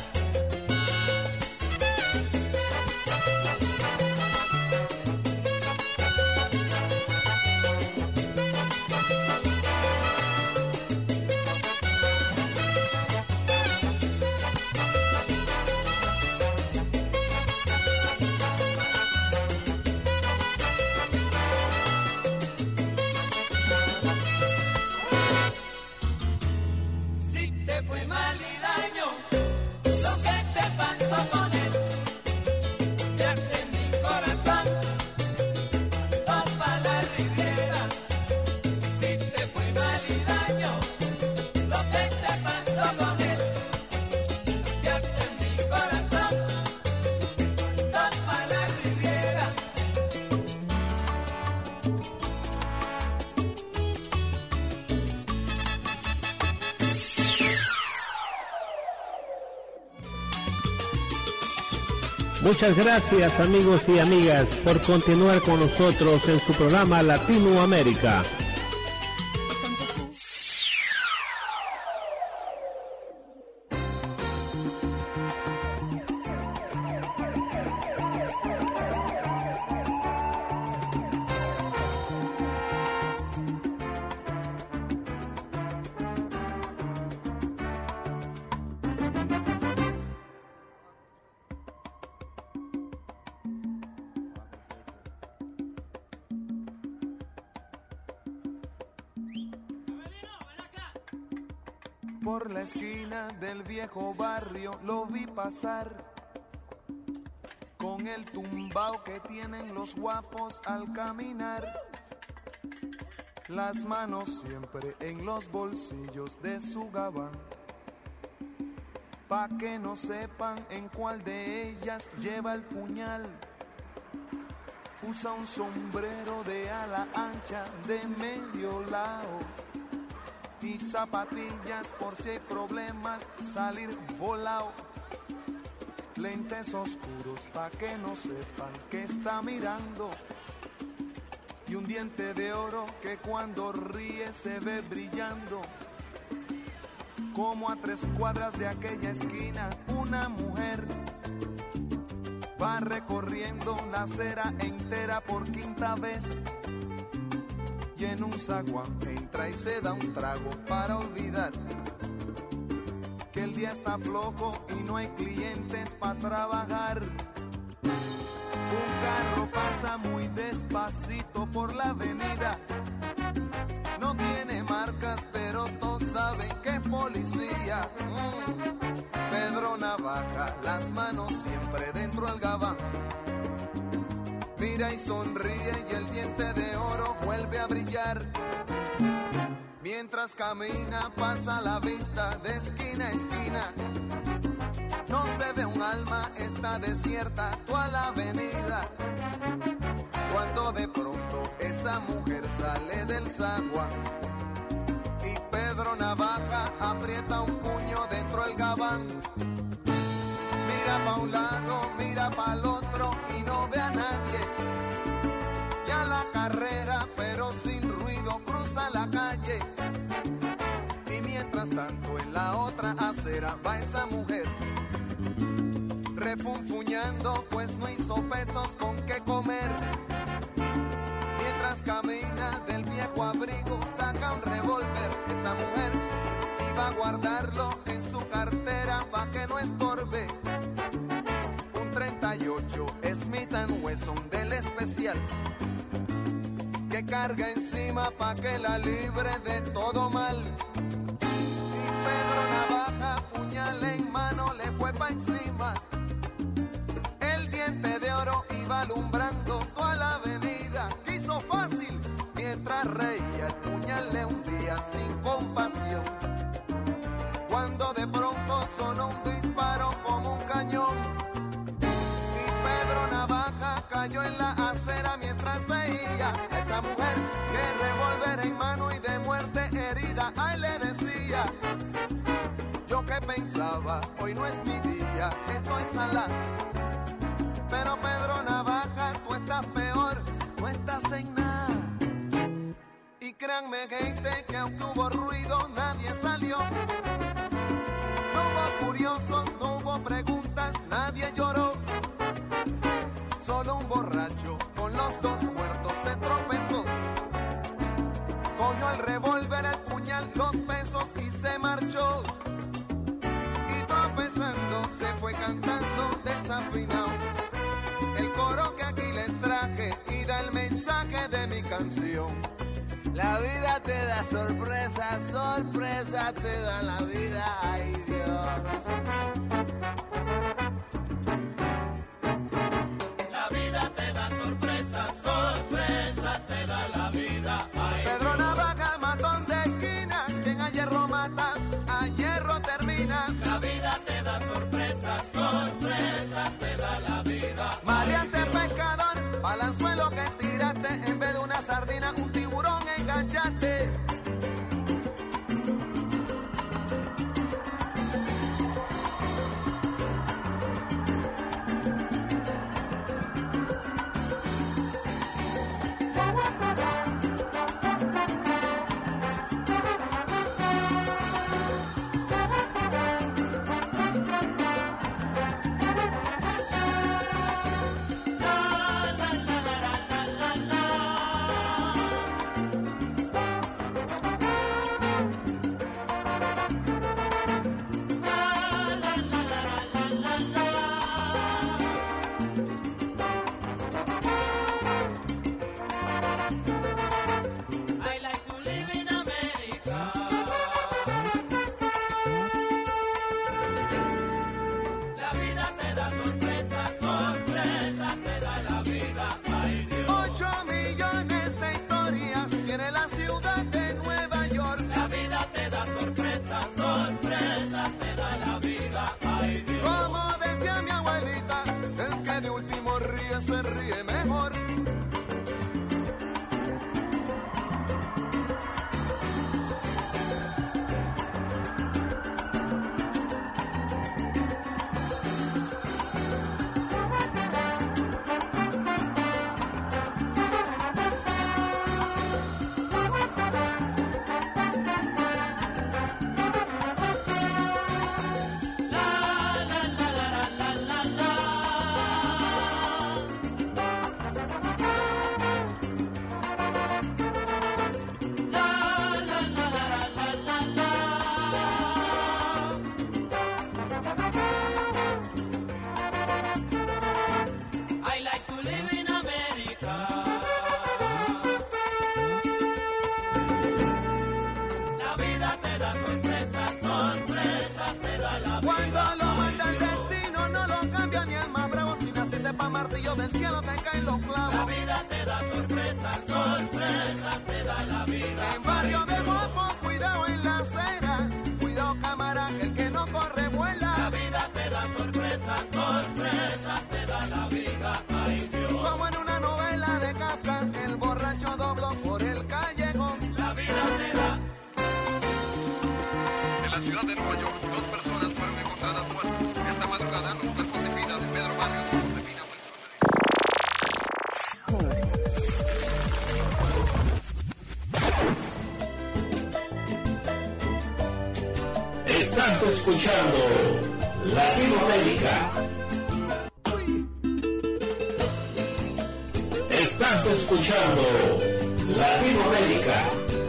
Si te fue mal y daño lo que te pasó con él, cambiaste mi corazón cuando para la Riviera. Si te fue mal y daño lo que te pasó con él, cambiaste mi corazón cuando para la Riviera. Muchas gracias amigos y amigas por continuar con nosotros en su programa Latinoamérica. Por la esquina del viejo barrio lo vi pasar, con el tumbao que tienen los guapos al caminar, las manos siempre en los bolsillos de su gabán, pa' que no sepan en cuál de ellas lleva el puñal. Usa un sombrero de ala ancha de medio lado y zapatillas por si hay problemas salir volado. Lentes oscuros pa' que no sepan que está mirando, y un diente de oro que cuando ríe se ve brillando. Como a 3 cuadras de aquella esquina una mujer va recorriendo la acera entera por 5ª vez, y en un zaguán entra y se da un trago para olvidar que el día está flojo y no hay clientes para trabajar. Un carro pasa muy despacito por la avenida, no tiene marcas pero todos saben que es policía. Pedro Navaja, las manos siempre dentro del gabán, mira y sonríe y el diente de oro vuelve a brillar. Mientras camina pasa la vista de esquina a esquina, no se ve un alma, está desierta toda la avenida. Cuando de pronto esa mujer sale del zaguán y Pedro Navaja aprieta un puño dentro del gabán. Mira pa' un lado, mira pa' el otro y no ve a nadie. Y a la carrera, pero sin ruido, cruza la calle. Y mientras tanto en la otra acera va esa mujer, refunfuñando pues no hizo pesos con qué comer. Mientras camina del viejo abrigo saca un revólver. Esa mujer iba a guardarlo en su cartera pa' que no estorbe. Un 38 Smith & Wesson del especial que carga encima pa' que la libre de todo mal. Y Pedro Navaja, puñal en mano, le fue pa' encima. El diente de oro iba alumbrando toda la avenida. Quiso fácil, mientras reía el puñal le hundía sin compasión. Cuando de pronto sonó un disparo como un cañón y Pedro Navaja cayó en la acera mientras veía a esa mujer que revólver en mano y de muerte herida. Ay, le decía, yo que pensaba, hoy no es mi día, estoy salado. Pero Pedro Navaja, tú estás peor, no estás en nada. Y créanme, gente, que aunque hubo ruido, nadie salió. No hubo curiosos, no hubo preguntas, nadie lloró. Solo un borracho con los 2 muertos se tropezó. Cogió el revólver, el puñal, los pesos y se marchó. Y tropezando se fue cantando desafinado el coro que aquí les traje y da el mensaje de mi canción. La vida te da sorpresas, sorpresa te da la vida, ay Dios. La vida te da sorpresas, sorpresas te da la vida, ay Pedro Navaja, matón de esquina, quien a hierro mata, a hierro termina. La vida te da sorpresas, sorpresas te da la vida. Maleante pescador, balanzuelo que tiraste, en vez de una sardina, un tiburón enganchaste. ríe se ríe mejor. Martillo del cielo te caen los clavos. La vida te da sorpresas, sorpresas te da la vida. En barrio de Mopo, cuidado en la acera, cuidado cámara, que el que no corre vuela. La vida te da sorpresas, sorpresas te da la vida. Ay Dios. Como en una novela de Kafka, el borracho dobló por el callejón. La vida te da. En la ciudad de Nueva York, 2 personas fueron encontradas muertas. Esta madrugada, los cuerpos sin vida de Pedro Barrios y Josefina. Estás escuchando Latinoamérica. Estás escuchando Latinoamérica.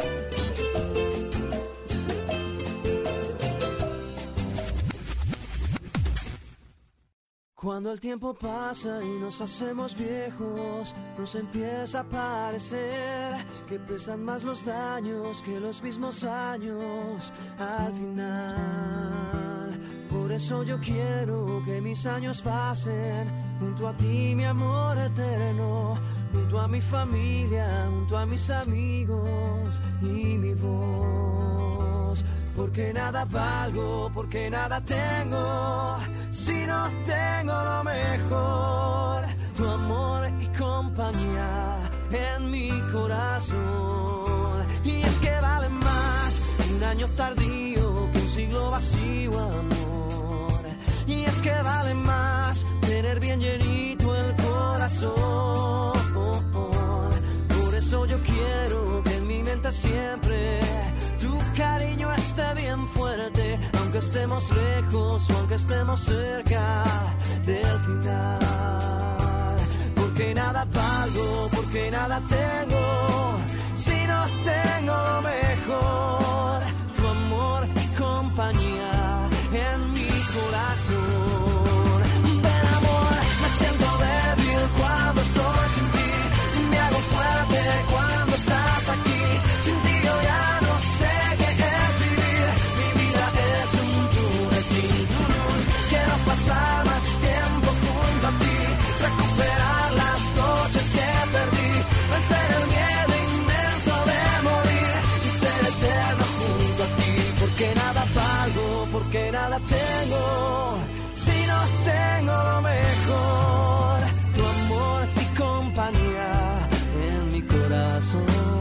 Cuando el tiempo pasa y nos hacemos viejos, nos empieza a parecer que pesan más los daños que los mismos años al final. Por eso yo quiero que mis años pasen junto a ti, mi amor eterno, junto a mi familia, junto a mis amigos y mi voz. Porque nada valgo, porque nada tengo, si no tengo lo mejor, tu amor y compañía en mi corazón. Y es que vale más un año tardío que un siglo vacío, amor. Y es que vale más tener bien llenito el corazón. Por eso yo quiero que en mi mente siempre tu cariño esté bien fuerte, aunque estemos lejos o aunque estemos cerca del final. Porque nada valgo, porque nada tengo, si no tengo lo mejor, tu amor y compañía en mi corazón. Ven amor, me siento débil cuando estoy sin ti, me hago fuerte cuando estás aquí, sin ti yo ya no sé qué es vivir, mi vida es un túnel sin tu luz, quiero pasar más tiempo junto a ti, recuperar las noches que perdí, vencer el miedo inmenso de morir y ser eterno junto a ti, porque nada valgo, porque nada tengo, si no tengo lo mejor, tu amor y compañía en mi corazón.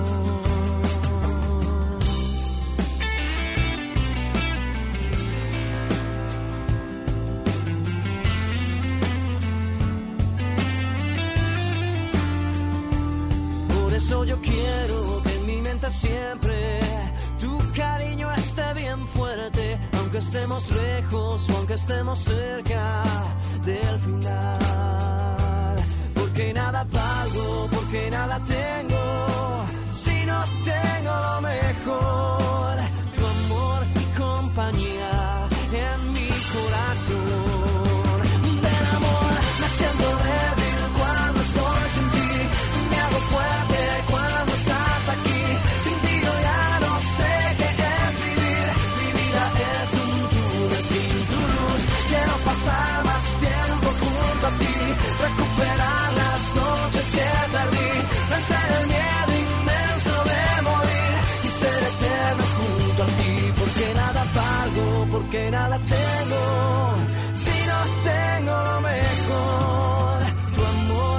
Por eso yo quiero que en mi mente siempre tu cariño esté bien fuerte, aunque estemos lejos o aunque estemos cerca del final. Porque nada valgo, porque nada tengo, si no tengo lo mejor, tu amor y compañía en mi corazón. Ven amor, me siento débil cuando estoy sin ti, me hago fuerte cuando estás aquí, sin ti yo ya no sé qué es vivir, mi vida es un túnel sin tu luz, quiero pasar más tiempo junto a ti, recuperar las noches que perdí, vencer el miedo inmenso de morir y ser eterno junto a ti, porque nada valgo, porque nada tengo, si no tengo lo mejor, tu amor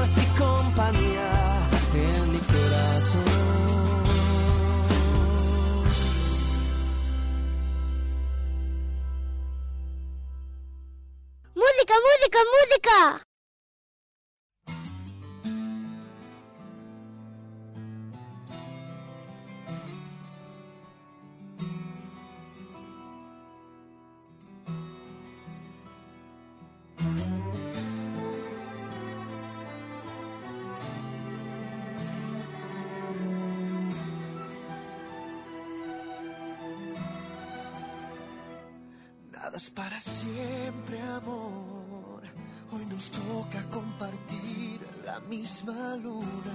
serás para siempre, amor. Hoy nos toca compartir la misma luna.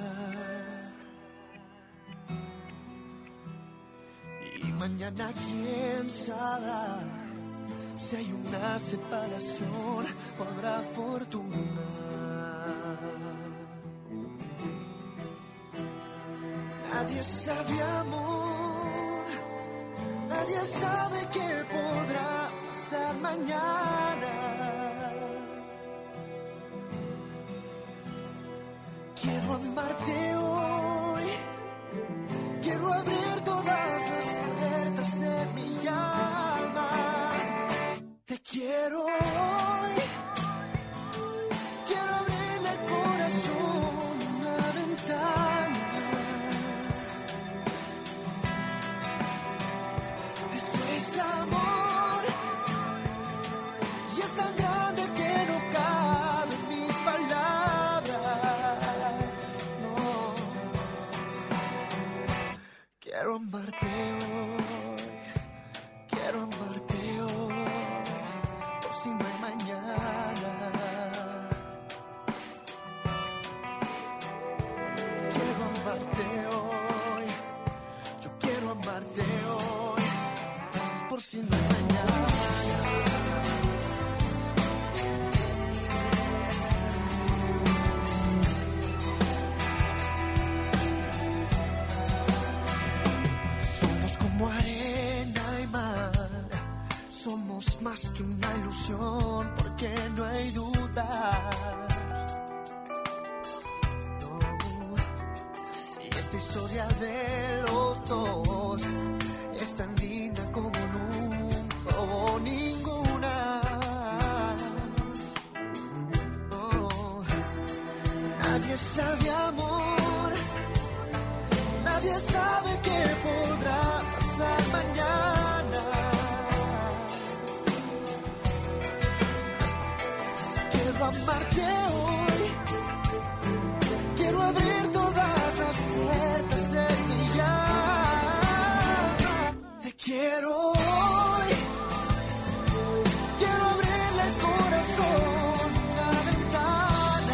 Y mañana quién sabrá si hay una separación o habrá fortuna. Nadie sabe, amor, nadie sabe qué podrá pasar mañana. Quiero amarte hoy, quiero abrir todas las puertas de mi alma. Te quiero hoy, quiero abrirle el corazón una ventana. Esto es amor y es tan grande que no cabe en mis palabras. No, quiero amarte hoy, quiero amarte hoy, por si no hay mañana. Quiero amarte hoy, yo quiero amarte hoy, por si no hay mañana. Somos como arena y mar, somos más que una ilusión, porque no hay duda. No. Y esta historia de los dos es tan linda como nunca hubo ninguna. Oh. Nadie sabe, amor, nadie sabe qué podrá pasar mañana. Quiero amarte hoy, quiero abrir todas las puertas de mi alma. Te quiero hoy, quiero abrirle el corazón una ventana.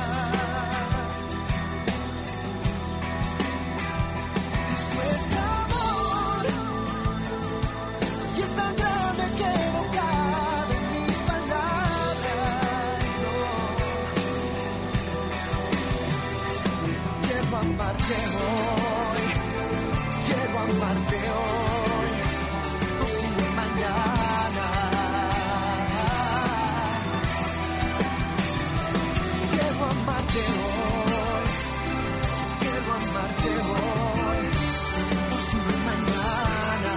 Esto es amor y es tan grande que no cabe en mis palabras. No. Quiero amarte hoy, quiero amarte hoy, por si no hay mañana. Quiero amarte hoy, yo quiero amarte hoy, por si no hay mañana.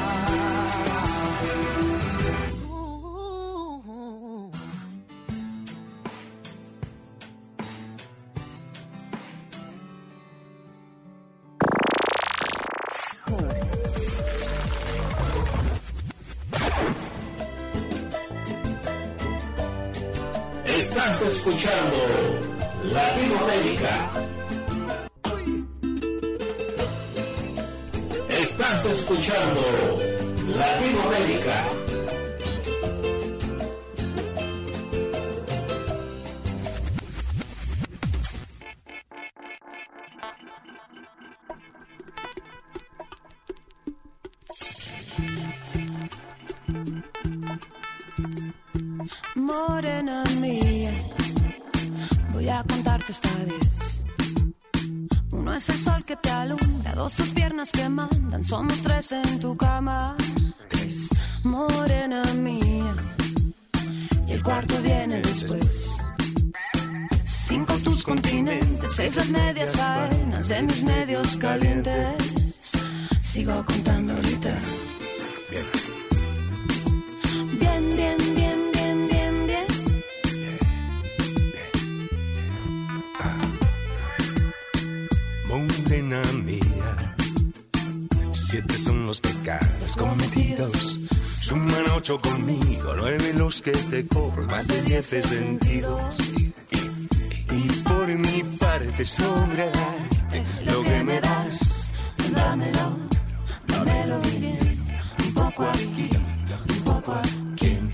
Estás escuchando Latinoamérica. Estás escuchando Latinoamérica. Morena mía, voy a contarte hasta 10. Uno es el sol que te alumbra, dos tus piernas que mandan, somos tres en tu cama. 3, morena mía, y el cuarto viene después. 5 tus continentes, 6 las medias faenas de mis medios calientes. Sigo contando ahorita. Bien. Bien, bien, bien, bien, bien, bien. Morena mía, 7 son los pecados cometidos. Suman 8 conmigo, 9 los que te cobro, más de 10 he sentido. Y por mi parte sobre el arte, lo que me das, dámelo, dámelo bien. Un poco aquí, un poco aquí.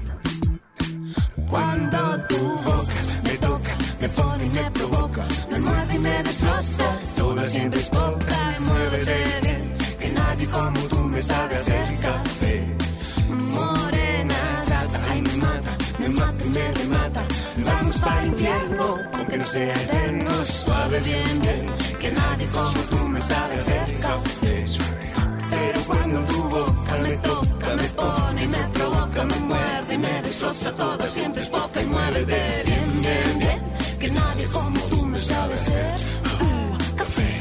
me muerde y me destroza. Toda siempre es poca y muévete bien, que nadie como tú me sabe hacer café. Morena gata, ay me mata y me remata. Vamos para el infierno, aunque no sea eterno. Suave bien, bien, que nadie como tú me sabe hacer café. Pero cuando tu boca me toca, me pone y me provoca, me muerde y me destroza, toda siempre es poca y muévete bien, bien, bien, que nadie como tú me sabe hacer café.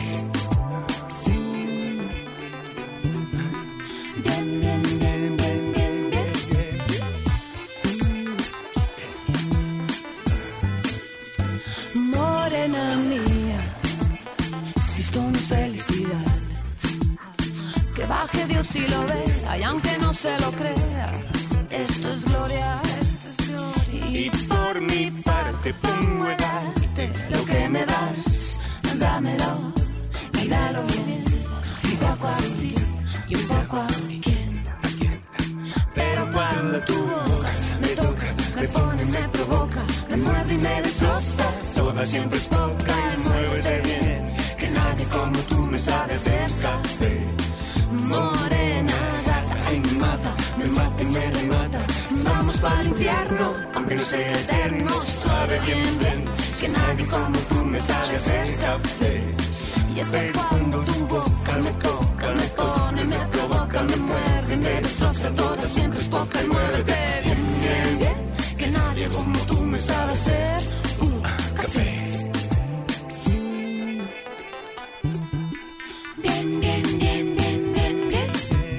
Bien, bien, bien, bien, bien, bien. Morena mía, si esto no es felicidad, que baje Dios y lo vea, y aunque no se lo crea, esto es gloria, y por mi parte pongo a darte lo que me das, dámelo, y dalo bien, y poco a ti, y un poco a quien. Pero cuando tu boca me toca, me pone, me provoca, me muerde y me destroza, toda siempre es poca y muévete bien, que nadie como tú me sabe hacer café. Morena gata, ay me mata y me remata. Vamos para el infierno, aunque no sea eterno. Suave bien, bien, que nadie como tú me sabe hacer café. Y es que cuando tu boca me toca, me pone, me provoca, me muerde, me destroza, toda siempre es poca y muévete bien, bien, bien, que nadie como tú me sabe hacer café. Bien, bien, bien, bien, bien, bien.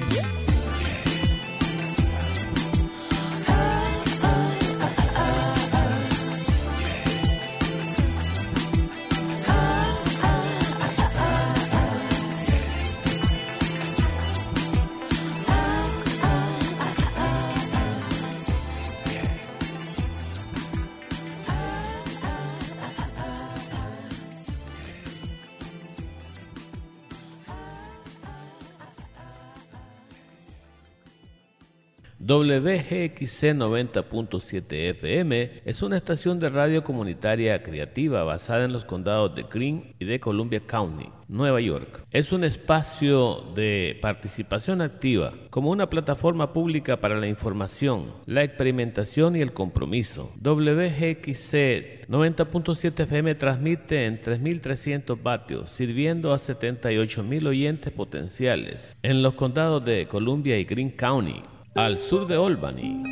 WGXC 90.7 FM es una estación de radio comunitaria creativa basada en los condados de Greene y de Columbia County, Nueva York. Es un espacio de participación activa, como una plataforma pública para la información, la experimentación y el compromiso. WGXC 90.7 FM transmite en 3.300 vatios, sirviendo a 78.000 oyentes potenciales en los condados de Columbia y Greene County, al sur de Albany.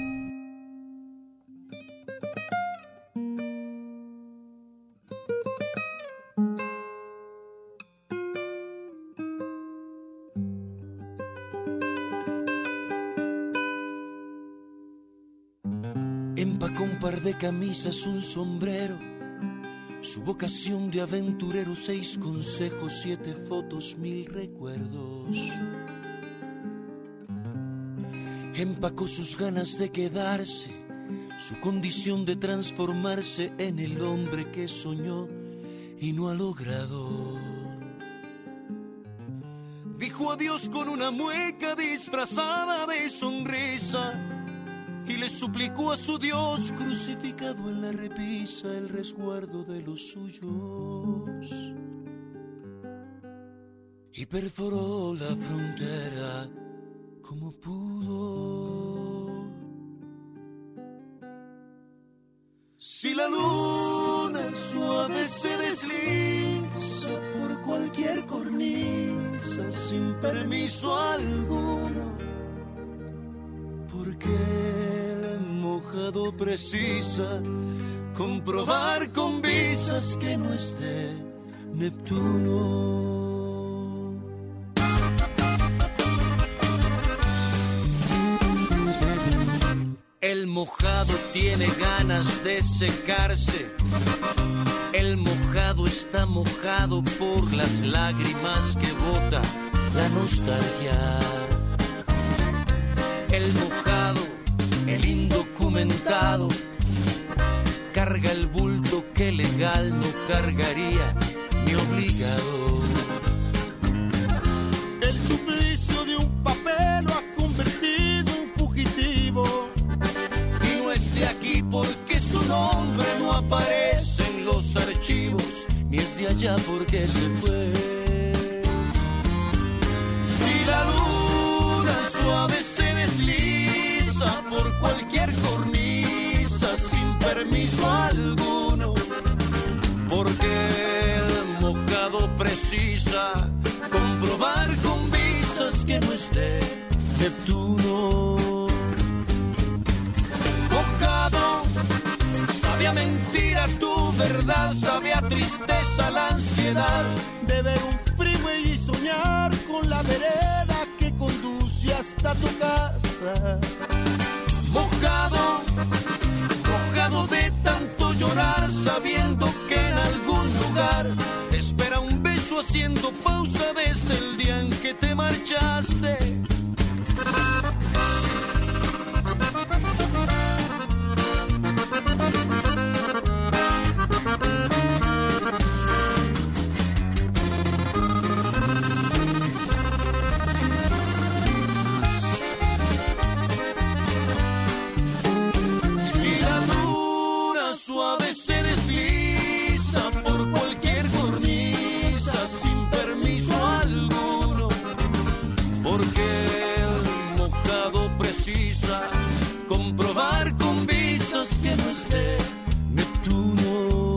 Empacó un par de camisas, un sombrero, su vocación de aventurero, 6 consejos, 7 fotos, 1000 recuerdos. Empacó sus ganas de quedarse, su condición de transformarse en el hombre que soñó y no ha logrado. Dijo adiós con una mueca disfrazada de sonrisa y le suplicó a su Dios crucificado en la repisa el resguardo de los suyos. Y perforó la frontera como pudo. Si la luna suave se desliza por cualquier cornisa sin permiso alguno, porque el mojado precisa comprobar con visas que no es de Neptuno. El mojado tiene ganas de secarse, el mojado está mojado por las lágrimas que bota la nostalgia. El mojado, el indocumentado, carga el bulto que legal no cargaría ni obligado. El suplicio de un papel lo ha convertido en fugitivo. De aquí porque su nombre no aparece en los archivos, ni es de ya porque se fue. Si la luna suave se desliza por cualquier cornisa sin permiso alguno, porque el mojado precisa comprobar con visas que no esté Neptuno. Mojado, sabe a mentira tu verdad, sabe a tristeza la ansiedad de ver un freeway y soñar con la vereda que conduce hasta tu casa. Mojado, mojado de tanto llorar, sabiendo que en algún lugar espera un beso haciendo pausa desde el día en que te marchaste. Si la luna suave se desliza por cualquier cornisa sin permiso alguno, porque el mojado precisa comprobar con visas que no esté Neptuno.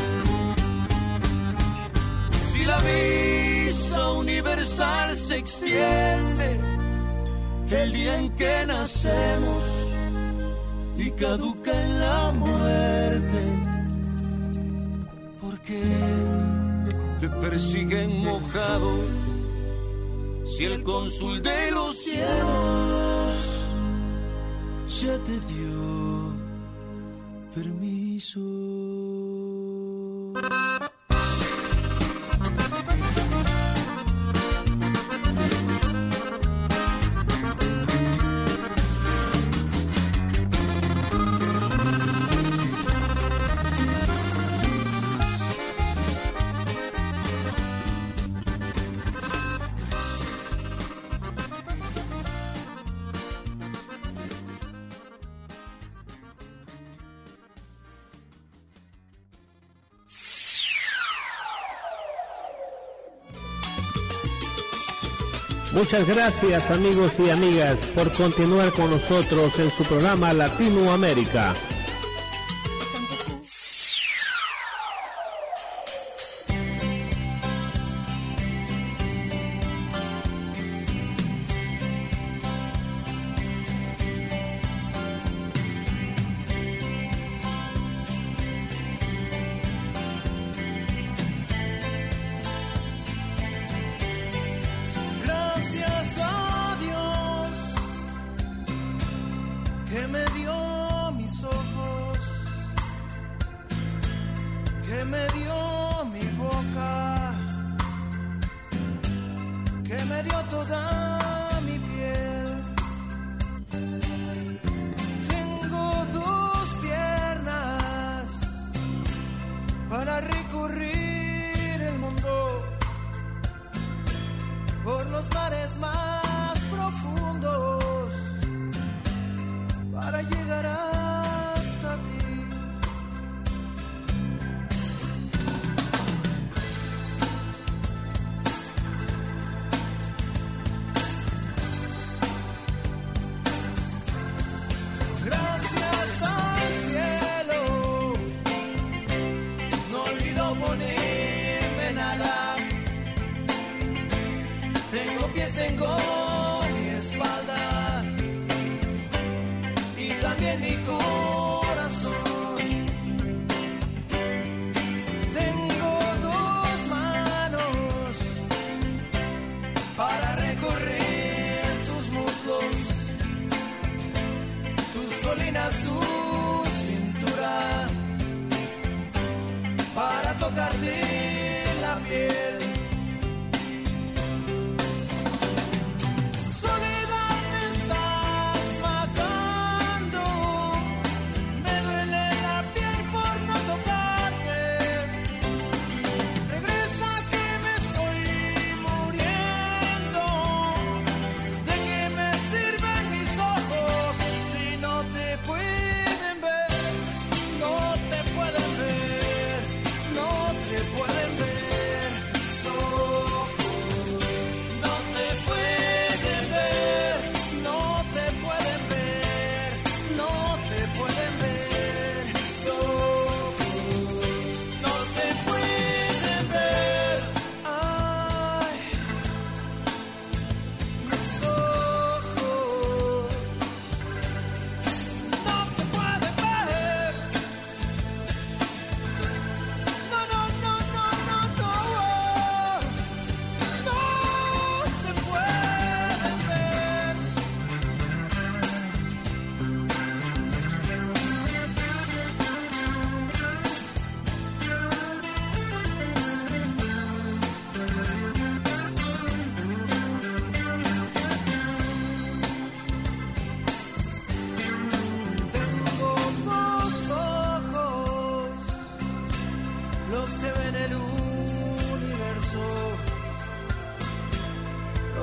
Si la visa universal se extiende el día en que nacemos y caduca en la muerte, porque te persiguen mojado si el cónsul de los cielos ya te dio permiso. Muchas gracias, amigos y amigas, por continuar con nosotros en su programa Latinoamérica. Gracias a Dios que me dio mis ojos, que me dio mi boca, que me dio toda mi piel. Tengo dos piernas para recorrer el mundo, por los mares más profundos, para llegar hasta ti.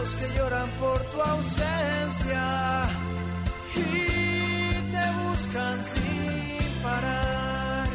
ojos que lloran por tu ausencia y te buscan sin parar.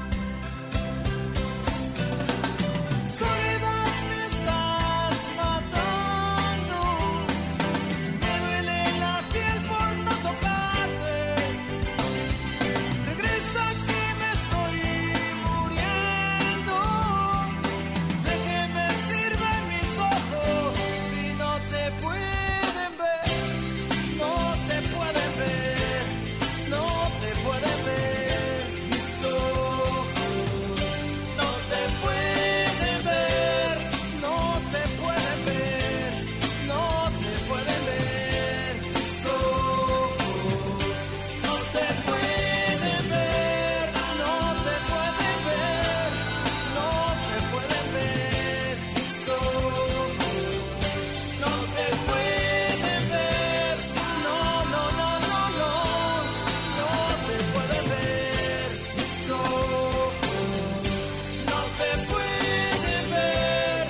Soledad, me estás matando, me duele la piel por no tocarte. Regresa que me estoy muriendo. ¿De qué me sirven mis ojos si no te pueden ver? No te pueden ver, no te pueden ver mis ojos. No te pueden ver, no te pueden ver, no te pueden ver mis ojos. No te pueden ver, no te pueden ver, no te pueden ver mis ojos. No te pueden ver, no, no, no, no, no, no te pueden ver mis ojos. No te pueden ver.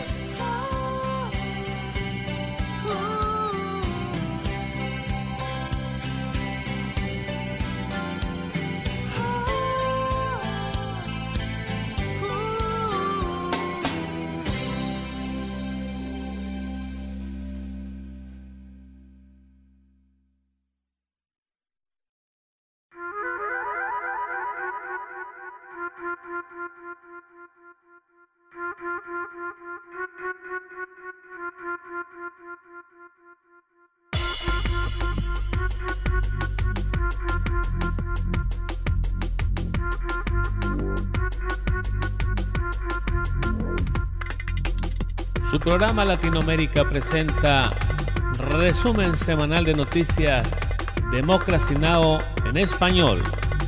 Su programa Latinoamérica presenta resumen semanal de noticias Democracy Now! En español.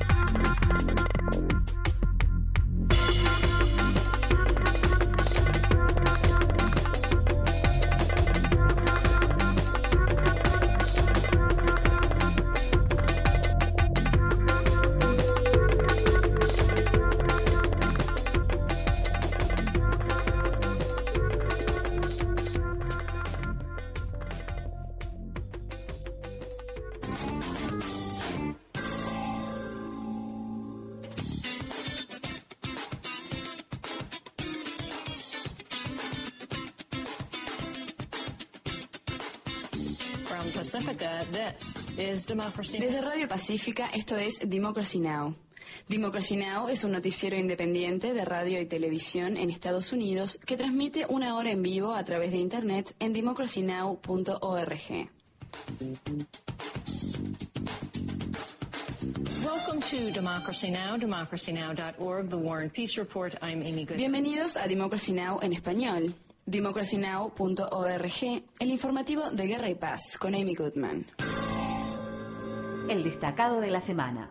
Desde Radio Pacífica, esto es Democracy Now! Democracy Now! Es un noticiero independiente de radio y televisión en Estados Unidos que transmite una hora en vivo a través de Internet en democracynow.org. Welcome to Democracy Now!, democracynow.org, The War and Peace Report. I'm Amy Goodman. Bienvenidos a Democracy Now! En español. democracynow.org, el informativo de Guerra y Paz, con Amy Goodman. El destacado de la semana.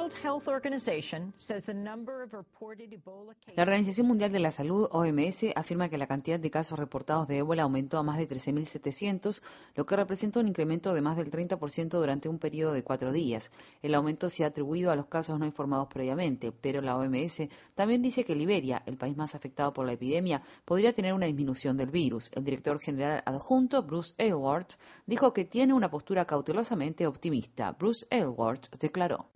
La Organización Mundial de la Salud, OMS, afirma que la cantidad de casos reportados de ébola aumentó a más de 13.700, lo que representa un incremento de más del 30% durante un periodo de 4 días. El aumento se ha atribuido a los casos no informados previamente, pero la OMS también dice que Liberia, el país más afectado por la epidemia, podría tener una disminución del virus. El director general adjunto, Bruce Aylward, dijo que tiene una postura cautelosamente optimista. Bruce Aylward declaró: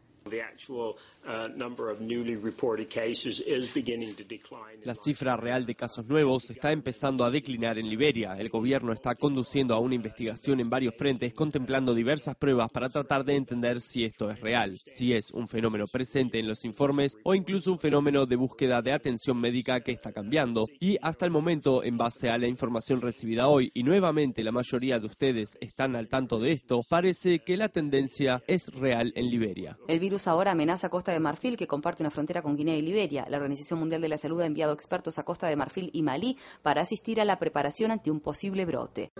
La cifra real de casos nuevos está empezando a declinar en Liberia. El gobierno está conduciendo a una investigación en varios frentes, contemplando diversas pruebas para tratar de entender si esto es real, si es un fenómeno presente en los informes o incluso un fenómeno de búsqueda de atención médica que está cambiando. Y hasta el momento, en base a la información recibida hoy, y nuevamente la mayoría de ustedes están al tanto de esto, parece que la tendencia es real en Liberia. El virus ahora amenaza a Costa de Marfil, que comparte una frontera con Guinea y Liberia. La Organización Mundial de la Salud ha enviado expertos a Costa de Marfil y Malí para asistir a la preparación ante un posible brote.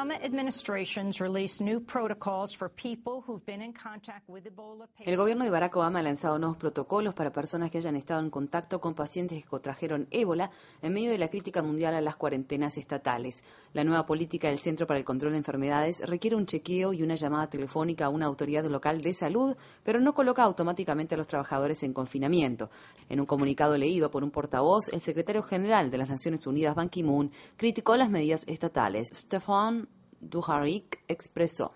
El gobierno de Barack Obama ha lanzado nuevos protocolos para personas que hayan estado en contacto con pacientes que contrajeron ébola en medio de la crítica mundial a las cuarentenas estatales. La nueva política del Centro para el Control de Enfermedades requiere un chequeo y una llamada telefónica a una autoridad local de salud, pero no coloca automáticamente a los trabajadores en confinamiento. En un comunicado leído por un portavoz, el secretario general de las Naciones Unidas, Ban Ki-moon, criticó las medidas estatales. Stefan Duharik expresó: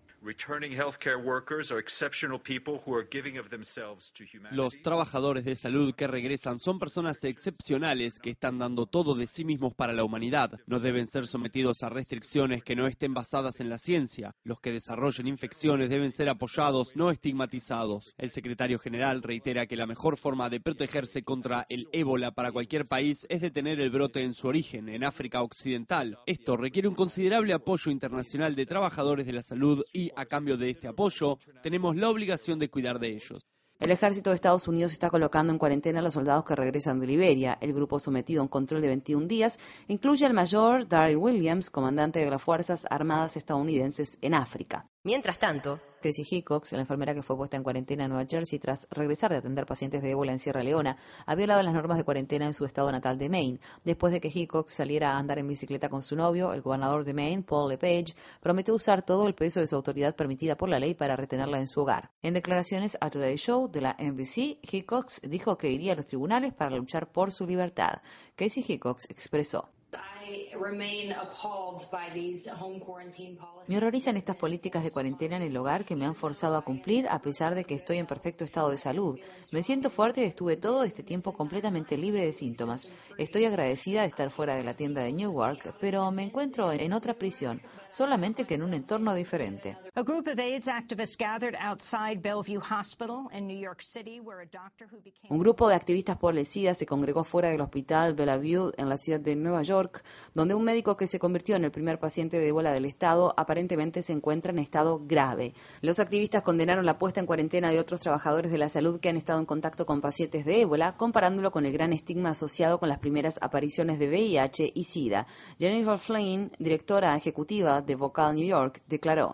Los trabajadores de salud que regresan son personas excepcionales que están dando todo de sí mismos para la humanidad. No deben ser sometidos a restricciones que no estén basadas en la ciencia. Los que desarrollen infecciones deben ser apoyados, no estigmatizados. El secretario general reitera que la mejor forma de protegerse contra el ébola para cualquier país es detener el brote en su origen, en África Occidental. Esto requiere un considerable apoyo internacional de trabajadores de la salud y, a cambio de este apoyo, tenemos la obligación de cuidar de ellos. El ejército de Estados Unidos está colocando en cuarentena a los soldados que regresan de Liberia. El grupo sometido a un control de 21 días incluye al mayor Daryl Williams, comandante de las Fuerzas Armadas estadounidenses en África. Mientras tanto, Casey Hickox, la enfermera que fue puesta en cuarentena en Nueva Jersey tras regresar de atender pacientes de ébola en Sierra Leona, ha violado las normas de cuarentena en su estado natal de Maine. Después de que Hickox saliera a andar en bicicleta con su novio, el gobernador de Maine, Paul LePage, prometió usar todo el peso de su autoridad permitida por la ley para retenerla en su hogar. En declaraciones a Today Show de la NBC, Hickox dijo que iría a los tribunales para luchar por su libertad. Casey Hickox expresó: Me horrorizan estas políticas de cuarentena en el hogar que me han forzado a cumplir a pesar de que estoy en perfecto estado de salud. Me siento fuerte y estuve todo este tiempo completamente libre de síntomas. Estoy agradecida de estar fuera de la tienda de Newark, pero me encuentro en otra prisión, solamente que en un entorno diferente. Un grupo de activistas por el SIDA se congregó fuera del hospital Bellevue en la ciudad de Nueva York, donde un médico que se convirtió en el primer paciente de ébola del estado aparentemente se encuentra en estado grave. Los activistas condenaron la puesta en cuarentena de otros trabajadores de la salud que han estado en contacto con pacientes de ébola, comparándolo con el gran estigma asociado con las primeras apariciones de VIH y SIDA. Jennifer Flynn, directora ejecutiva de Vocal New York, declaró: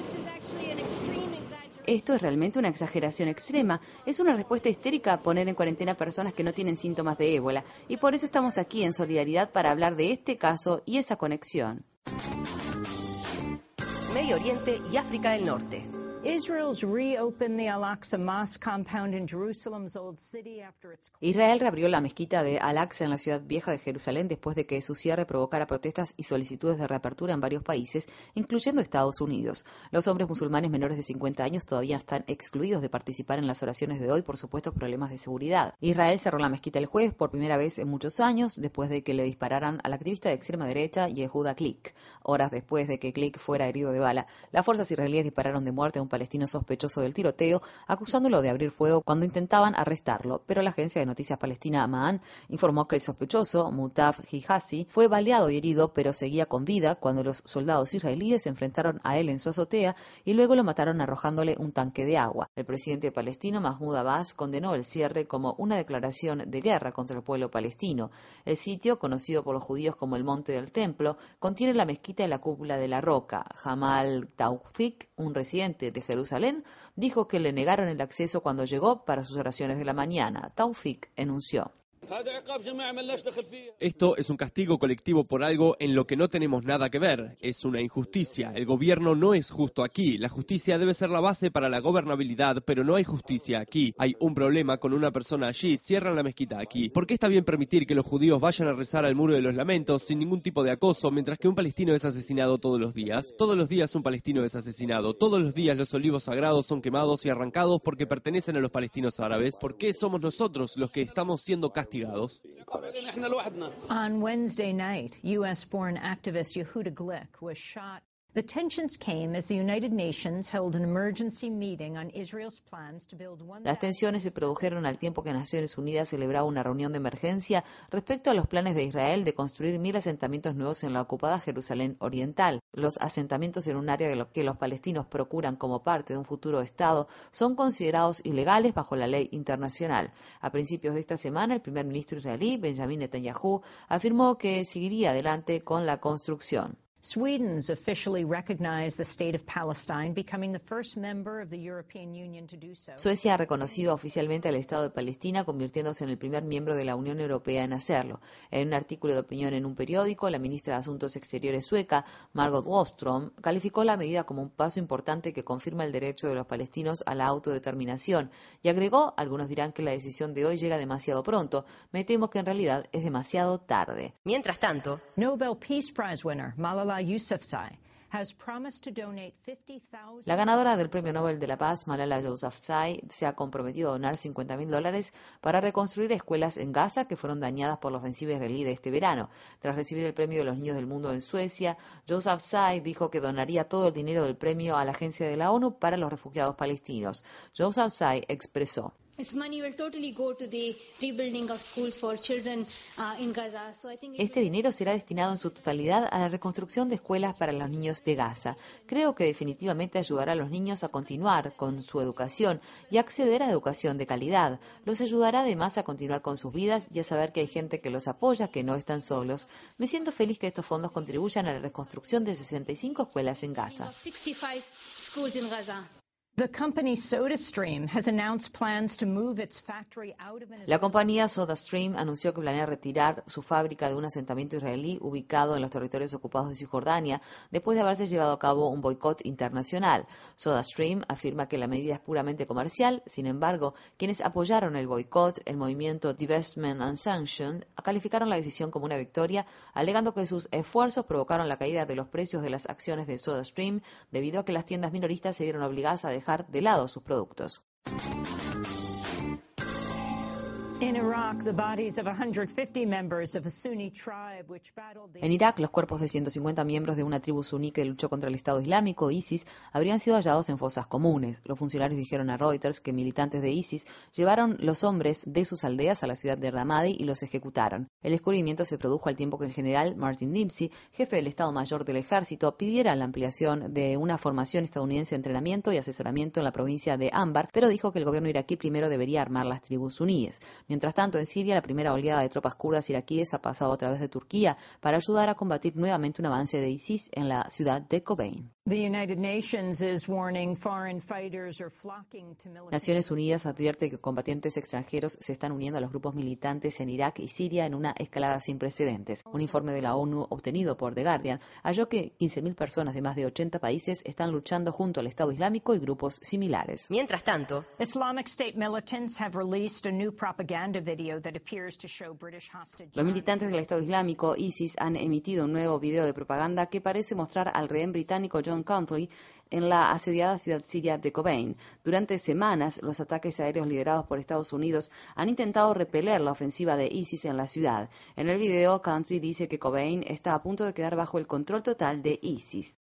Esto es realmente una exageración extrema. Es una respuesta histérica a poner en cuarentena a personas que no tienen síntomas de ébola. Y por eso estamos aquí en solidaridad para hablar de este caso y esa conexión. Medio Oriente y África del Norte. Israel reabrió la mezquita de Al-Aqsa en la ciudad vieja de Jerusalén después de que su cierre provocara protestas y solicitudes de reapertura en varios países, incluyendo Estados Unidos. Los hombres musulmanes menores de 50 años todavía están excluidos de participar en las oraciones de hoy por supuestos problemas de seguridad. Israel cerró la mezquita el jueves por primera vez en muchos años después de que le dispararan al activista de extrema derecha Yehuda Glick. Horas después de que Glick fuera herido de bala, las fuerzas israelíes dispararon de muerte a un palestino sospechoso del tiroteo, acusándolo de abrir fuego cuando intentaban arrestarlo, pero la agencia de noticias palestina Ma'an informó que el sospechoso, Mutaf Hijazi, fue baleado y herido, pero seguía con vida cuando los soldados israelíes se enfrentaron a él en su azotea y luego lo mataron arrojándole un tanque de agua. El presidente palestino Mahmoud Abbas condenó el cierre como una declaración de guerra contra el pueblo palestino. El sitio, conocido por los judíos como el Monte del Templo, contiene la mezquita y la cúpula de la roca. Jamal Taufik, un residente de Jerusalén, dijo que le negaron el acceso cuando llegó para sus oraciones de la mañana. Taufik enunció: Esto es un castigo colectivo por algo en lo que no tenemos nada que ver. Es una injusticia. El gobierno no es justo aquí. La justicia debe ser la base para la gobernabilidad, pero no hay justicia aquí. Hay un problema con una persona allí. Cierran la mezquita aquí. ¿Por qué está bien permitir que los judíos vayan a rezar al Muro de los Lamentos sin ningún tipo de acoso, mientras que un palestino es asesinado todos los días? Todos los días un palestino es asesinado. Todos los días los olivos sagrados son quemados y arrancados porque pertenecen a los palestinos árabes. ¿Por qué somos nosotros los que estamos siendo castigados? On Wednesday night, U.S.-born activist Yehuda Glick was shot. The tensions came as the United Nations held an emergency meeting on Israel's plans to build 1,000. Las tensiones se produjeron al tiempo que Naciones Unidas celebraba una reunión de emergencia respecto a los planes de Israel de construir 1,000 asentamientos nuevos en la ocupada Jerusalén Oriental. Los asentamientos en un área de lo que los palestinos procuran como parte de un futuro Estado son considerados ilegales bajo la ley internacional. A principios de esta semana, el primer ministro israelí, Benjamin Netanyahu, afirmó que seguiría adelante con la construcción. Sweden's officially recognized the state of Palestine, becoming the first member of the European Union to do so. Suecia ha reconocido oficialmente al Estado de Palestina, convirtiéndose en el primer miembro de la Unión Europea en hacerlo. En un artículo de opinión en un periódico, la ministra de Asuntos Exteriores sueca, Margot Wallström, calificó la medida como un paso importante que confirma el derecho de los palestinos a la autodeterminación y agregó: algunos dirán que la decisión de hoy llega demasiado pronto. Me temo que en realidad es demasiado tarde. Mientras tanto, Nobel Peace Prize winner Malala Yousafzai La ganadora del Premio Nobel de la Paz, Malala Yousafzai, se ha comprometido a donar $50.000 para reconstruir escuelas en Gaza que fueron dañadas por la ofensiva israelí de este verano. Tras recibir el Premio de los Niños del Mundo en Suecia, Yousafzai dijo que donaría todo el dinero del premio a la Agencia de la ONU para los Refugiados Palestinos. Yousafzai expresó: Este dinero será destinado en su totalidad a la reconstrucción de escuelas para los niños de Gaza. Creo que definitivamente ayudará a los niños a continuar con su educación y a acceder a educación de calidad. Los ayudará además a continuar con sus vidas y a saber que hay gente que los apoya, que no están solos. Me siento feliz que estos fondos contribuyan a la reconstrucción de 65 escuelas en Gaza. La compañía SodaStream anunció que planea retirar su fábrica de un asentamiento israelí ubicado en los territorios ocupados de Cisjordania después de haberse llevado a cabo un boicot internacional. SodaStream afirma que la medida es puramente comercial. Sin embargo, quienes apoyaron el boicot, el movimiento Divestment Unsanctioned, calificaron la decisión como una victoria, alegando que sus esfuerzos provocaron la caída de los precios de las acciones de SodaStream debido a que las tiendas minoristas se vieron obligadas a dejar de lado sus productos. En Irak, los cuerpos de 150 miembros de una tribu suní que luchó contra el Estado Islámico, ISIS, habrían sido hallados en fosas comunes. Los funcionarios dijeron a Reuters que militantes de ISIS llevaron los hombres de sus aldeas a la ciudad de Ramadi y los ejecutaron. El descubrimiento se produjo al tiempo que el general Martin Dempsey, jefe del Estado Mayor del Ejército, pidiera la ampliación de una formación estadounidense de entrenamiento y asesoramiento en la provincia de Anbar, pero dijo que el gobierno iraquí primero debería armar las tribus suníes. Mientras tanto, en Siria, la primera oleada de tropas kurdas iraquíes ha pasado a través de Turquía para ayudar a combatir nuevamente un avance de ISIS en la ciudad de Kobane. Naciones Unidas advierte que combatientes extranjeros se están uniendo a los grupos militantes en Irak y Siria en una escalada sin precedentes. Un informe de la ONU obtenido por The Guardian halló que 15.000 personas de más de 80 países están luchando junto al Estado Islámico y grupos similares. Mientras tanto, los militantes del Estado Islámico, ISIS, han emitido un nuevo video de propaganda que parece mostrar al rehén británico John Connolly en la asediada ciudad siria de Kobane. Durante semanas, los ataques aéreos liderados por Estados Unidos han intentado repeler la ofensiva de ISIS en la ciudad. En el video, Connolly dice que Kobane está a punto de quedar bajo el control total de ISIS.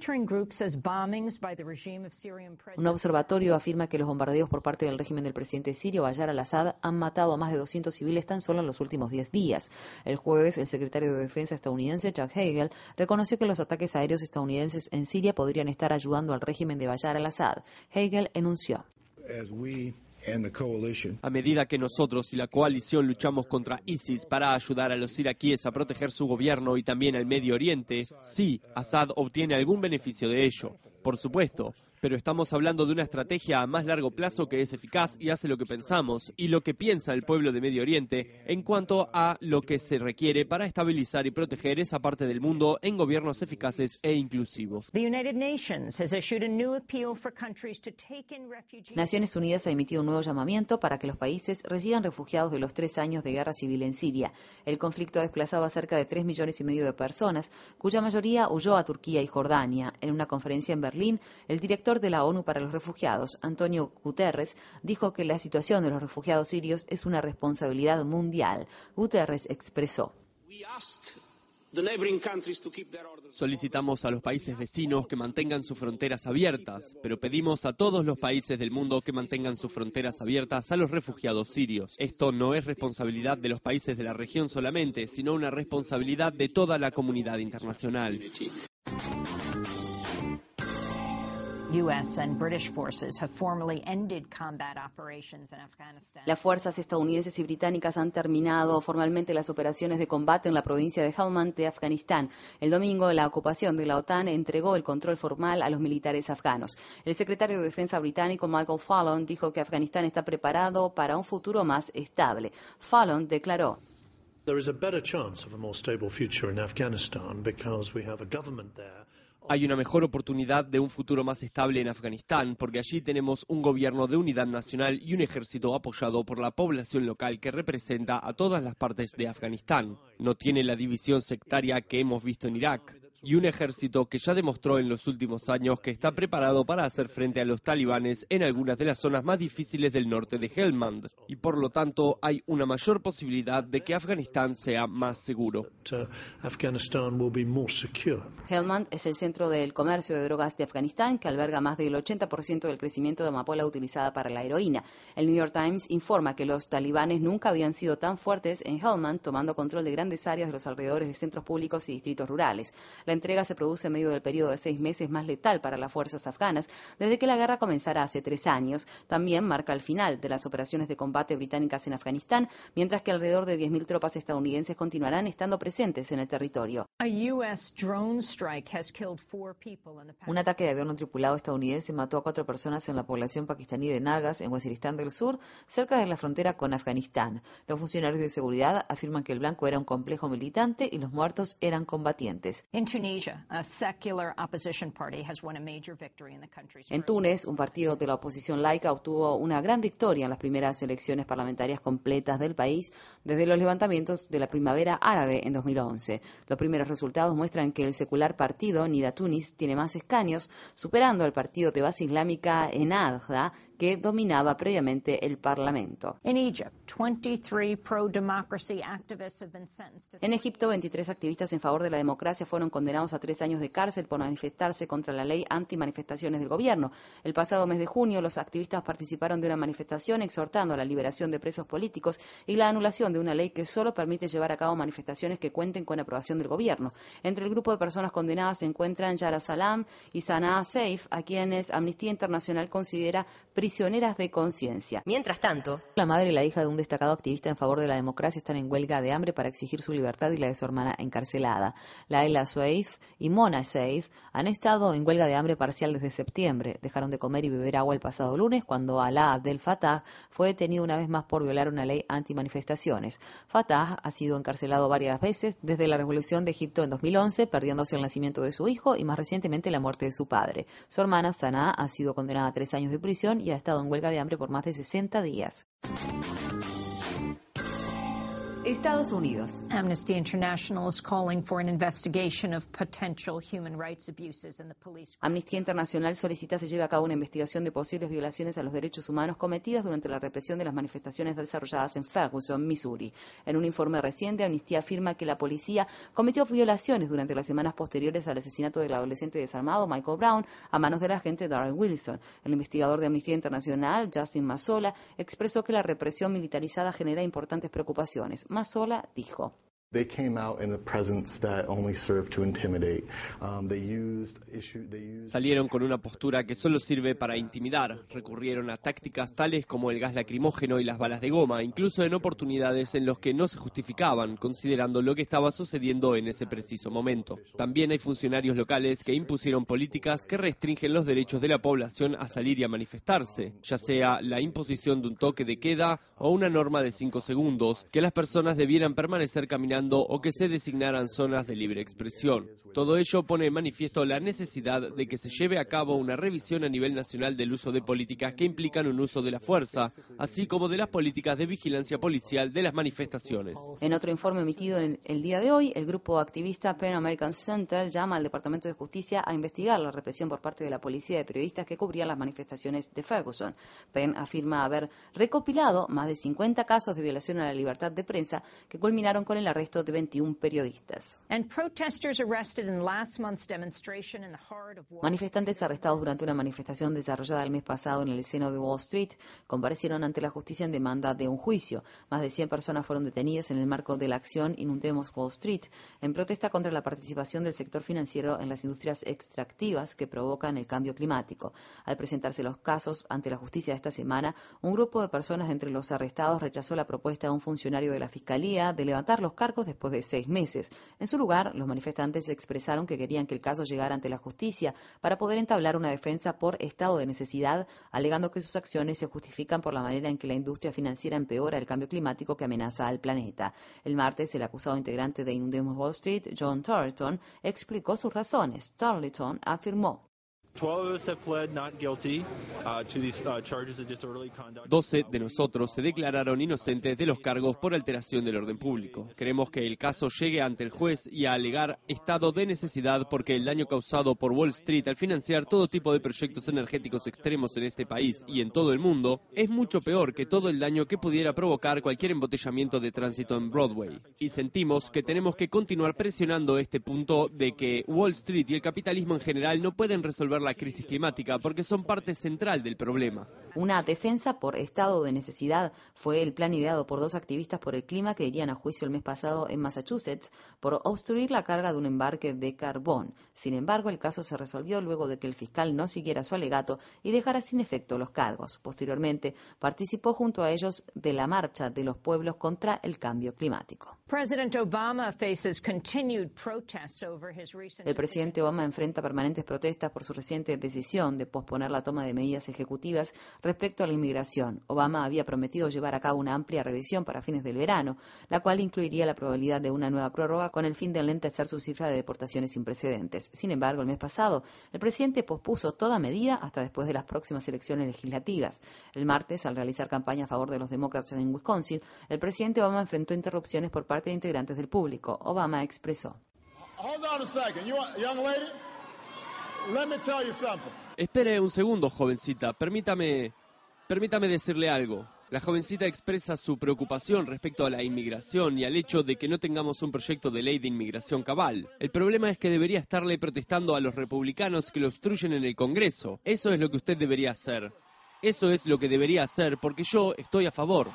Un observatorio afirma que los bombardeos por parte del régimen del presidente sirio Bashar al-Assad han matado a más de 200 civiles tan solo en los últimos 10 días. El jueves, el secretario de Defensa estadounidense, Chuck Hagel, reconoció que los ataques aéreos estadounidenses en Siria podrían estar ayudando al régimen de Bashar al-Assad. Hagel enunció: a medida que nosotros y la coalición luchamos contra ISIS para ayudar a los iraquíes a proteger su gobierno y también al Medio Oriente, sí, Assad obtiene algún beneficio de ello, por supuesto. Pero estamos hablando de una estrategia a más largo plazo que es eficaz y hace lo que pensamos y lo que piensa el pueblo de Medio Oriente en cuanto a lo que se requiere para estabilizar y proteger esa parte del mundo en gobiernos eficaces e inclusivos. Naciones Unidas ha emitido un nuevo llamamiento para que los países reciban refugiados de los 3 años de guerra civil en Siria. El conflicto ha desplazado a cerca de 3,5 millones de personas, cuya mayoría huyó a Turquía y Jordania. En una conferencia en Berlín, el director de la ONU para los Refugiados, Antonio Guterres, dijo que la situación de los refugiados sirios es una responsabilidad mundial. Guterres expresó: solicitamos a los países vecinos que mantengan sus fronteras abiertas, pero pedimos a todos los países del mundo que mantengan sus fronteras abiertas a los refugiados sirios. Esto no es responsabilidad de los países de la región solamente, sino una responsabilidad de toda la comunidad internacional. Las fuerzas estadounidenses y británicas han terminado formalmente las operaciones de combate en la provincia de Helmand de Afganistán. El domingo, la ocupación de la OTAN entregó el control formal a los militares afganos. El secretario de Defensa británico Michael Fallon dijo que Afganistán está preparado para un futuro más estable. Fallon declaró: hay una mejor oportunidad de un futuro más estable en Afganistán, porque allí tenemos un gobierno de unidad nacional y un ejército apoyado por la población local que representa a todas las partes de Afganistán. No tiene la división sectaria que hemos visto en Irak. y un ejército que ya demostró en los últimos años que está preparado para hacer frente a los talibanes en algunas de las zonas más difíciles del norte de Helmand, y por lo tanto hay una mayor posibilidad de que Afganistán sea más seguro. Helmand es el centro del comercio de drogas de Afganistán, que alberga más del 80% del crecimiento de amapola utilizada para la heroína. El New York Times informa que los talibanes nunca habían sido tan fuertes en Helmand, tomando control de grandes áreas de los alrededores de centros públicos y distritos rurales. La entrega se produce en medio del periodo de 6 meses más letal para las fuerzas afganas desde que la guerra comenzara hace 3 años. También marca el final de las operaciones de combate británicas en Afganistán, mientras que alrededor de 10.000 tropas estadounidenses continuarán estando presentes en el territorio. Un ataque de avión no tripulado estadounidense mató a 4 personas en la población pakistaní de Nargas, en Waziristán del Sur, cerca de la frontera con Afganistán. Los funcionarios de seguridad afirman que el blanco era un complejo militante y los muertos eran combatientes. En Túnez, un partido de la oposición laica obtuvo una gran victoria en las primeras elecciones parlamentarias completas del país desde los levantamientos de la primavera árabe en 2011. Los primeros resultados muestran que el secular partido Nida Tunis tiene más escaños, superando al partido de base islámica Ennahda, que dominaba previamente el Parlamento. En Egipto, 23 activistas en favor de la democracia fueron condenados a 3 años de cárcel por manifestarse contra la ley anti-manifestaciones del gobierno. El pasado mes de junio, los activistas participaron de una manifestación exhortando a la liberación de presos políticos y la anulación de una ley que solo permite llevar a cabo manifestaciones que cuenten con aprobación del gobierno. Entre el grupo de personas condenadas se encuentran Yara Salam y Sanaa Seif, a quienes Amnistía Internacional considera prisioneras de conciencia. Mientras tanto, la madre y la hija de un destacado activista en favor de la democracia están en huelga de hambre para exigir su libertad y la de su hermana encarcelada. Laila Seif y Mona Seif han estado en huelga de hambre parcial desde septiembre. Dejaron de comer y beber agua el pasado lunes cuando Alaa Abdel Fattah fue detenido una vez más por violar una ley anti-manifestaciones. Fattah ha sido encarcelado varias veces desde la revolución de Egipto en 2011, perdiéndose el nacimiento de su hijo y más recientemente la muerte de su padre. Su hermana Sanaa ha sido condenada a 3 años de prisión y ha estado en huelga de hambre por más de 60 días. Estados Unidos. Amnesty International is calling for an investigation of potential human rights abuses in the police. Amnistía Internacional solicita se lleve a cabo una investigación de posibles violaciones a los derechos humanos cometidas durante la represión de las manifestaciones desarrolladas en Ferguson, Missouri. En un informe reciente, Amnistía afirma que la policía cometió violaciones durante las semanas posteriores al asesinato del adolescente desarmado Michael Brown a manos del agente Darren Wilson. El investigador de Amnistía Internacional, Justin Mazzola, expresó que la represión militarizada genera importantes preocupaciones. Mazzola dijo: Salieron con una postura que solo sirve para intimidar. Recurrieron a tácticas tales como el gas lacrimógeno y las balas de goma, incluso en oportunidades en las que no se justificaban, considerando lo que estaba sucediendo en ese preciso momento. También hay funcionarios locales que impusieron políticas que restringen los derechos de la población a salir y a manifestarse, ya sea la imposición de un toque de queda o una norma de 5 segundos, que las personas debieran permanecer caminando o que se designaran zonas de libre expresión. Todo ello pone en manifiesto la necesidad de que se lleve a cabo una revisión a nivel nacional del uso de políticas que implican un uso de la fuerza, así como de las políticas de vigilancia policial de las manifestaciones. En otro informe emitido el día de hoy, el grupo activista Pen American Center llama al Departamento de Justicia a investigar la represión por parte de la policía de periodistas que cubrían las manifestaciones de Ferguson. Penn afirma haber recopilado más de 50 casos de violación a la libertad de prensa que culminaron con el arresto de 21 periodistas. Manifestantes arrestados durante una manifestación desarrollada el mes pasado en el seno de Wall Street comparecieron ante la justicia en demanda de un juicio. Más de 100 personas fueron detenidas en el marco de la acción Inundemos Wall Street, en protesta contra la participación del sector financiero en las industrias extractivas que provocan el cambio climático. Al presentarse los casos ante la justicia esta semana, un grupo de personas entre los arrestados rechazó la propuesta de un funcionario de la Fiscalía de levantar los cargos después de 6 meses. En su lugar, los manifestantes expresaron que querían que el caso llegara ante la justicia para poder entablar una defensa por estado de necesidad, alegando que sus acciones se justifican por la manera en que la industria financiera empeora el cambio climático que amenaza al planeta. El martes, el acusado integrante de Inundemos Wall Street, John Tarleton, explicó sus razones. Tarleton afirmó: 12 de nosotros se declararon inocentes de los cargos por alteración del orden público. Queremos que el caso llegue ante el juez y a alegar estado de necesidad porque el daño causado por Wall Street al financiar todo tipo de proyectos energéticos extremos en este país y en todo el mundo es mucho peor que todo el daño que pudiera provocar cualquier embotellamiento de tránsito en Broadway. Y sentimos que tenemos que continuar presionando este punto de que Wall Street y el capitalismo en general no pueden resolver la crisis climática porque son parte central del problema. Una defensa por estado de necesidad fue el plan ideado por dos activistas por el clima que irían a juicio el mes pasado en Massachusetts por obstruir la carga de un embarque de carbón. Sin embargo, el caso se resolvió luego de que el fiscal no siguiera su alegato y dejara sin efecto los cargos. Posteriormente, participó junto a ellos de la marcha de los pueblos contra el cambio climático. El presidente Obama enfrenta permanentes protestas por su reciente decisión de posponer la toma de medidas ejecutivas respecto a la inmigración. Obama había prometido llevar a cabo una amplia revisión para fines del verano, la cual incluiría la probabilidad de una nueva prórroga con el fin de alentecer su cifra de deportaciones sin precedentes. Sin embargo, el mes pasado, el presidente pospuso toda medida hasta después de las próximas elecciones legislativas. El martes, al realizar campaña a favor de los demócratas en Wisconsin, el presidente Obama enfrentó interrupciones por parte de integrantes del público. Obama expresó: Espere un segundo, jovencita. Permítame decirle algo. La jovencita expresa su preocupación respecto a la inmigración y al hecho de que no tengamos un proyecto de ley de inmigración cabal. El problema es que debería estarle protestando a los republicanos que lo obstruyen en el Congreso. Eso es lo que usted debería hacer. Eso es lo que debería hacer porque yo estoy a favor.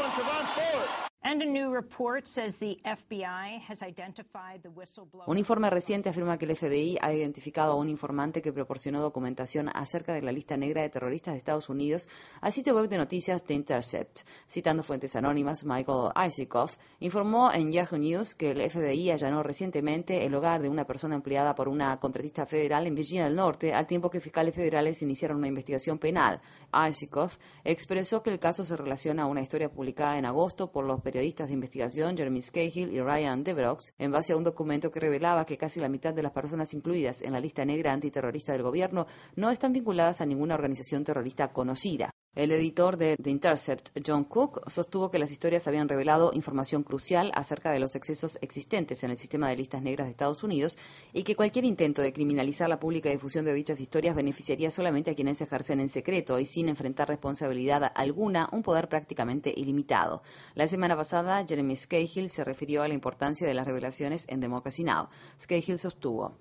Un informe reciente afirma que el FBI ha identificado a un informante que proporcionó documentación acerca de la lista negra de terroristas de Estados Unidos al sitio web de noticias The Intercept. Citando fuentes anónimas, Michael Isikoff informó en Yahoo News que el FBI allanó recientemente el hogar de una persona empleada por una contratista federal en Virginia del Norte, al tiempo que fiscales federales iniciaron una investigación penal. Isikoff expresó que el caso se relaciona a una historia publicada en agosto por los periodistas de investigación Jeremy Scahill y Ryan Devereaux, en base a un documento que revelaba que casi la mitad de las personas incluidas en la lista negra antiterrorista del gobierno no están vinculadas a ninguna organización terrorista conocida. El editor de The Intercept, John Cook, sostuvo que las historias habían revelado información crucial acerca de los excesos existentes en el sistema de listas negras de Estados Unidos y que cualquier intento de criminalizar la pública difusión de dichas historias beneficiaría solamente a quienes ejercen en secreto y sin enfrentar responsabilidad alguna, un poder prácticamente ilimitado. La semana pasada, Jeremy Scahill se refirió a la importancia de las revelaciones en Democracy Now! Scahill sostuvo: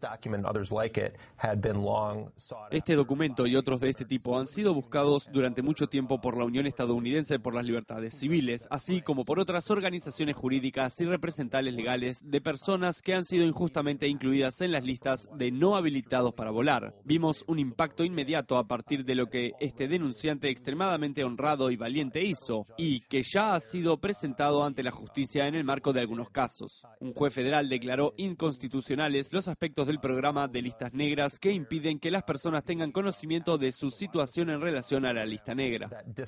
Este documento y otros de este tipo han sido buscados durante mucho tiempo por la Unión Estadounidense por las Libertades Civiles, así como por otras organizaciones jurídicas y representales legales de personas que han sido injustamente incluidas en las listas de no habilitados para volar. Vimos un impacto inmediato a partir de lo que este denunciante extremadamente honrado y valiente hizo, y que ya ha sido presentado ante la justicia en el marco de algunos casos. Un juez federal declaró inconstitucionales los aspectos del programa de listas negras que impiden que las personas tengan conocimiento de su situación en relación a la lista negra.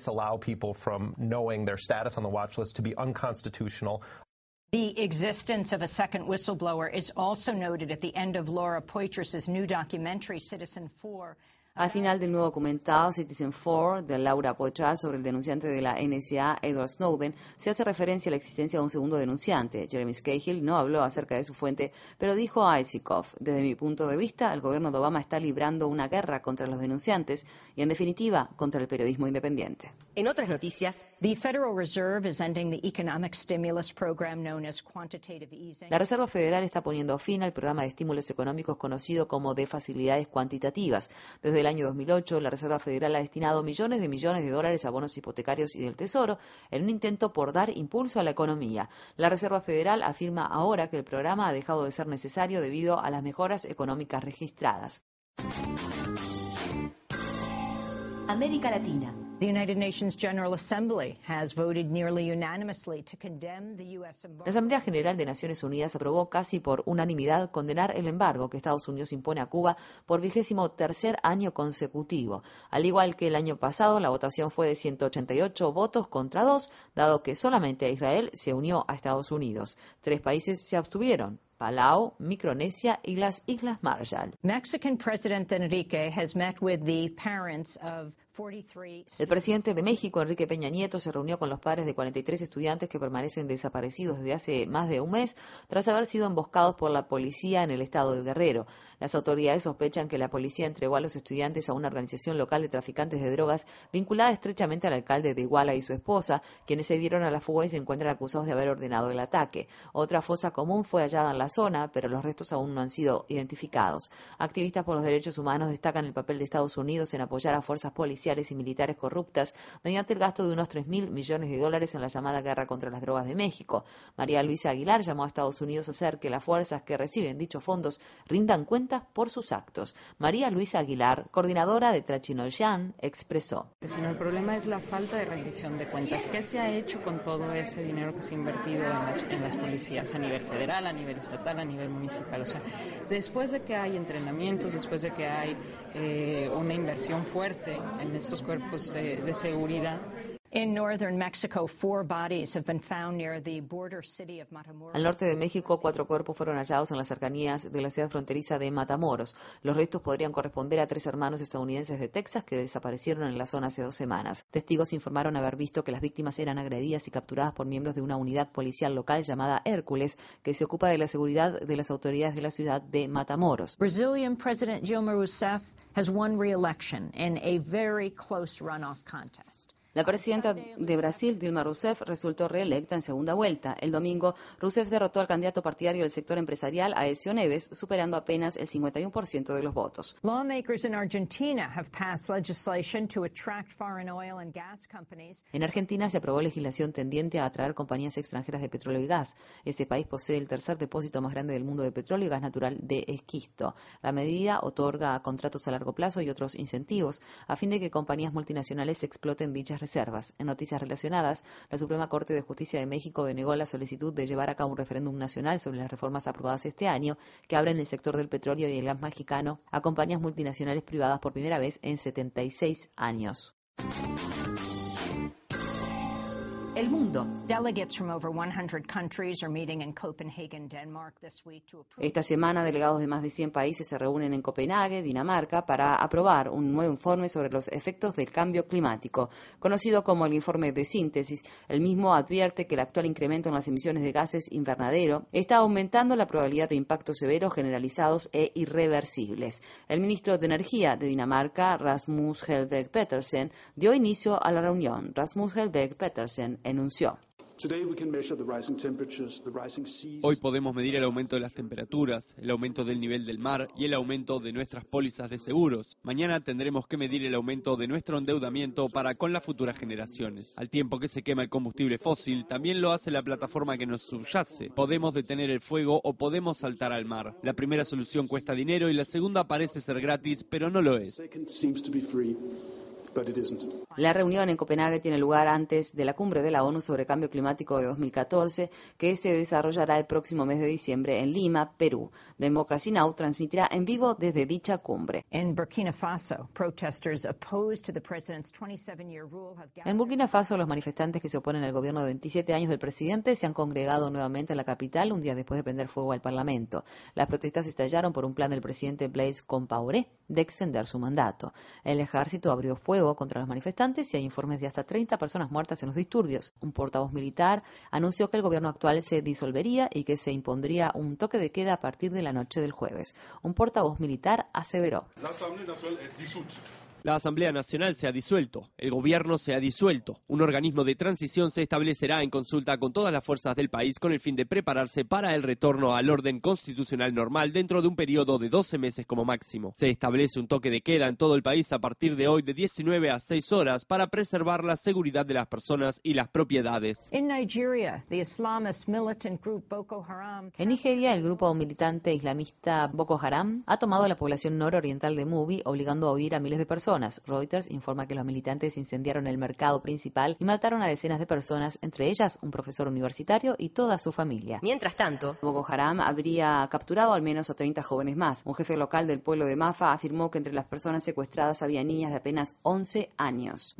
The existence of a second whistleblower is also noted at the end of Laura Poitras's new documentary, Citizen 4. Al final del nuevo documental Citizen 4 de Laura Poitras sobre el denunciante de la NSA, Edward Snowden, se hace referencia a la existencia de un segundo denunciante. Jeremy Scahill no habló acerca de su fuente, pero dijo a Isikoff: desde mi punto de vista, el gobierno de Obama está librando una guerra contra los denunciantes y, en definitiva, contra el periodismo independiente. En otras noticias, The Federal Reserve is ending the economic stimulus program known as quantitative easing. La Reserva Federal está poniendo fin al programa de estímulos económicos conocido como de facilidades cuantitativas. Desde el año 2008, la Reserva Federal ha destinado millones de dólares a bonos hipotecarios y del Tesoro en un intento por dar impulso a la economía. La Reserva Federal afirma ahora que el programa ha dejado de ser necesario debido a las mejoras económicas registradas. América Latina. La Asamblea General de Naciones Unidas aprobó casi por unanimidad condenar el embargo que Estados Unidos impone a Cuba por 23º año consecutivo. Al igual que el año pasado, la votación fue de 188 votos contra 2, dado que solamente Israel se unió a Estados Unidos. 3 países se abstuvieron: Palau, Micronesia y las Islas Marshall. Mexican President Enrique has met with the parents of El presidente de México, Enrique Peña Nieto, se reunió con los padres de 43 estudiantes que permanecen desaparecidos desde hace más de un mes tras haber sido emboscados por la policía en el estado de Guerrero. Las autoridades sospechan que la policía entregó a los estudiantes a una organización local de traficantes de drogas vinculada estrechamente al alcalde de Iguala y su esposa, quienes se dieron a la fuga y se encuentran acusados de haber ordenado el ataque. Otra fosa común fue hallada en la zona, pero los restos aún no han sido identificados. Activistas por los derechos humanos destacan el papel de Estados Unidos en apoyar a fuerzas policiales y militares corruptas mediante el gasto de unos $3.000 millones en la llamada guerra contra las drogas de México. María Luisa Aguilar llamó a Estados Unidos a hacer que las fuerzas que reciben dichos fondos rindan cuentas por sus actos. María Luisa Aguilar, coordinadora de Tlachinolxan, expresó: Sino el problema es la falta de rendición de cuentas. ¿Qué se ha hecho con todo ese dinero que se ha invertido en las policías a nivel federal, a nivel estatal, a nivel municipal? O sea, después de que hay entrenamientos, después de que hay una inversión fuerte en estos cuerpos de seguridad. In northern Mexico, 4 bodies have been found near the border city of Matamoros. Al norte de México, 4 cuerpos fueron hallados en las cercanías de la ciudad fronteriza de Matamoros. Los restos podrían corresponder a 3 hermanos estadounidenses de Texas que desaparecieron en la zona hace 2 semanas. Testigos informaron haber visto que las víctimas eran agredidas y capturadas por miembros de una unidad policial local llamada Hércules, que se ocupa de la seguridad de las autoridades de la ciudad de Matamoros. Brazilian President Dilma Rousseff has won re-election in a very close runoff contest. La presidenta de Brasil, Dilma Rousseff, resultó reelecta en segunda vuelta. El domingo, Rousseff derrotó al candidato partidario del sector empresarial, Aécio Neves, superando apenas el 51% de los votos. Lawmakers in Argentina have passed legislation to attract foreign oil and gas companies. En Argentina se aprobó legislación tendiente a atraer compañías extranjeras de petróleo y gas. Ese país posee el tercer depósito más grande del mundo de petróleo y gas natural de esquisto. La medida otorga contratos a largo plazo y otros incentivos a fin de que compañías multinacionales exploten dichas reservas. En noticias relacionadas, la Suprema Corte de Justicia de México denegó la solicitud de llevar a cabo un referéndum nacional sobre las reformas aprobadas este año que abren el sector del petróleo y el gas mexicano a compañías multinacionales privadas por primera vez en 76 años. El mundo. Esta semana, delegados de más de 100 países se reúnen en Copenhague, Dinamarca, para aprobar un nuevo informe sobre los efectos del cambio climático, conocido como el informe de síntesis. El mismo advierte que el actual incremento en las emisiones de gases invernadero está aumentando la probabilidad de impactos severos, generalizados e irreversibles. El ministro de Energía de Dinamarca, Rasmus Helveg Petersen, dio inicio a la reunión. Rasmus Helveg Petersen enunció: Hoy podemos medir el aumento de las temperaturas, el aumento del nivel del mar y el aumento de nuestras pólizas de seguros. Mañana tendremos que medir el aumento de nuestro endeudamiento para con las futuras generaciones. Al tiempo que se quema el combustible fósil, también lo hace la plataforma que nos subyace. Podemos detener el fuego o podemos saltar al mar. La primera solución cuesta dinero y la segunda parece ser gratis, pero no lo es. La reunión en Copenhague tiene lugar antes de la cumbre de la ONU sobre cambio climático de 2014, que se desarrollará el próximo mes de diciembre en Lima, Perú. Democracy Now! Transmitirá en vivo desde dicha cumbre. En Burkina Faso, protesters opposed to the president's 27-year rule have gathered. En Burkina Faso, los manifestantes que se oponen al gobierno de 27 años del presidente se han congregado nuevamente en la capital un día después de prender fuego al Parlamento. Las protestas estallaron por un plan del presidente Blaise Compaoré de extender su mandato. El ejército abrió fuego contra los manifestantes y hay informes de hasta 30 personas muertas en los disturbios. Un portavoz militar anunció que el gobierno actual se disolvería y que se impondría un toque de queda a partir de la noche del jueves. Un portavoz militar aseveró: La Asamblea Nacional se ha disuelto, el gobierno se ha disuelto. Un organismo de transición se establecerá en consulta con todas las fuerzas del país con el fin de prepararse para el retorno al orden constitucional normal dentro de un periodo de 12 meses como máximo. Se establece un toque de queda en todo el país a partir de hoy de 19 a 6 horas para preservar la seguridad de las personas y las propiedades. In Nigeria, the Islamist militant group Boko Haram. En Nigeria, el grupo militante islamista Boko Haram ha tomado la población nororiental de Mubi, obligando a huir a miles de personas personas. Reuters informa que los militantes incendiaron el mercado principal y mataron a decenas de personas, entre ellas un profesor universitario y toda su familia. Mientras tanto, Boko Haram habría capturado al menos a 30 jóvenes más. Un jefe local del pueblo de Mafa afirmó que entre las personas secuestradas había niñas de apenas 11 años.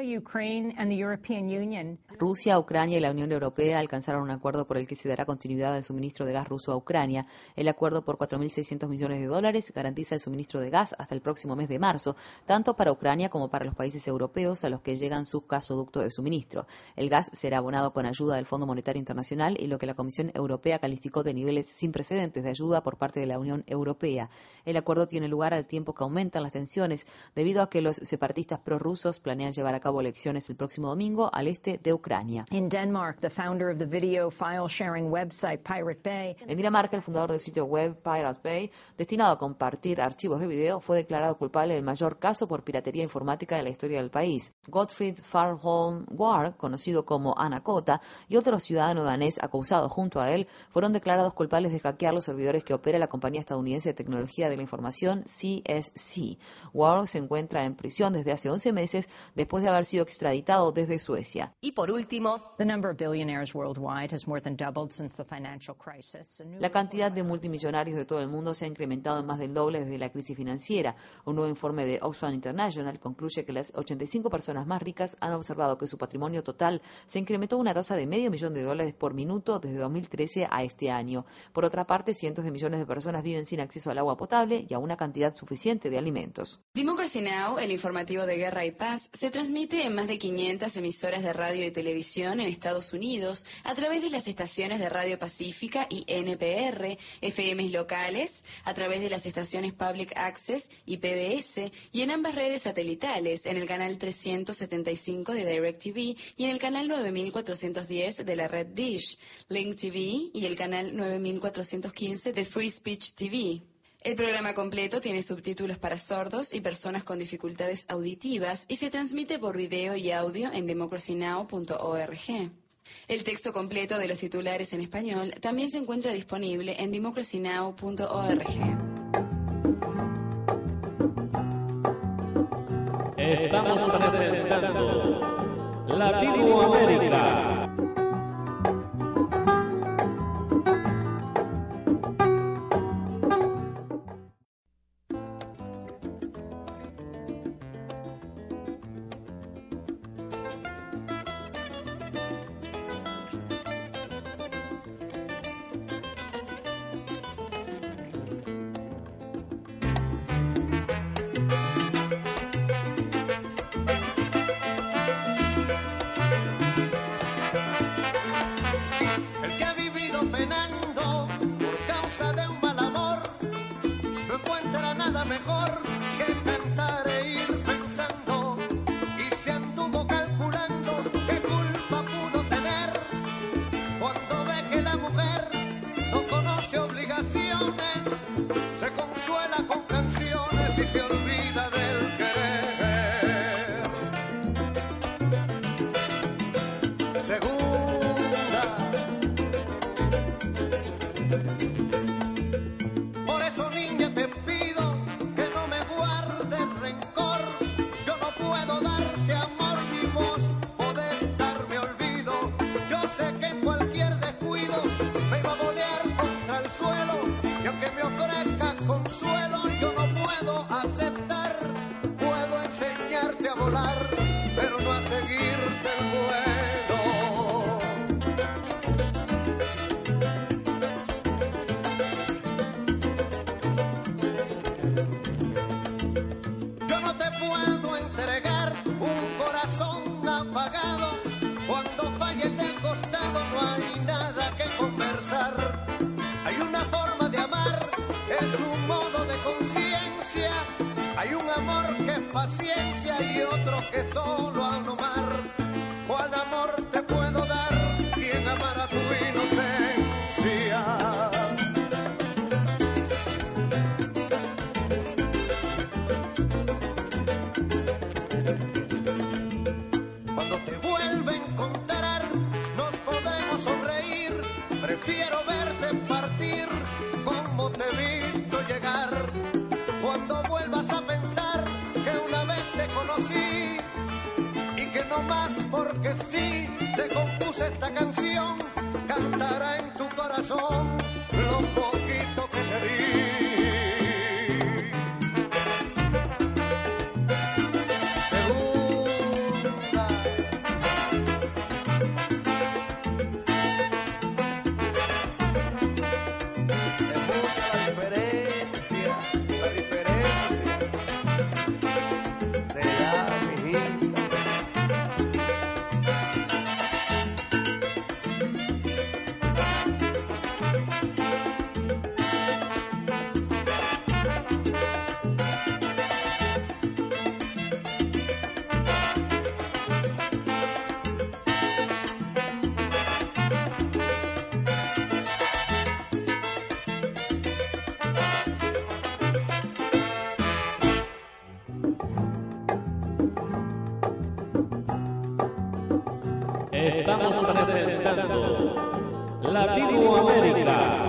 Rusia, Ucrania y la Unión Europea alcanzaron un acuerdo por el que se dará continuidad al suministro de gas ruso a Ucrania. El acuerdo por $4.600 millones garantiza el suministro de gas hasta el próximo mes de marzo, tanto para Ucrania como para los países europeos a los que llegan sus gasoductos de suministro. El gas será abonado con ayuda del Fondo Monetario Internacional y lo que la Comisión Europea calificó de niveles sin precedentes de ayuda por parte de la Unión Europea. El acuerdo tiene lugar al tiempo que aumentan las tensiones debido a que los separatistas prorrusos planean llevar a cabo elecciones el próximo domingo al este de Ucrania. En Dinamarca, el fundador del sitio web Pirate Bay, destinado a compartir archivos de video, fue declarado culpable del mayor caso por piratería informática de la historia del país. Gottfried Farholm Ward, conocido como Anakota, y otro ciudadano danés acusado junto a él, fueron declarados culpables de hackear los servidores que opera la compañía estadounidense de tecnología de la información CSC. Ward se encuentra en prisión desde hace 11 meses después de haber sido extraditado desde Suecia. Y por último, la cantidad de multimillonarios de todo el mundo se ha incrementado en más del doble desde la crisis financiera. Un nuevo informe de Oxfam International concluye que las 85 personas más ricas han observado que su patrimonio total se incrementó a una tasa de $500,000 por minuto desde 2013 a este año. Por otra parte, cientos de millones de personas viven sin acceso al agua potable y a una cantidad suficiente de alimentos. Democracy Now!, el informativo de Guerra y Paz, se transmite en más de 500 emisoras de radio y televisión en Estados Unidos a través de las estaciones de Radio Pacífica y NPR, FMs locales, a través de las estaciones Public Access y PBS, y en ambas redes satelitales, en el canal 375 de DirecTV y en el canal 9410 de la red Dish, Link TV y el canal 9415 de Free Speech TV. El programa completo tiene subtítulos para sordos y personas con dificultades auditivas y se transmite por video y audio en democracynow.org. El texto completo de los titulares en español también se encuentra disponible en democracynow.org. Estamos presentando Latinoamérica. Te he visto llegar, cuando vuelvas a pensar que una vez esta canción cantará en tu corazón lo poquito que te di. Estamos presentando Latinoamérica.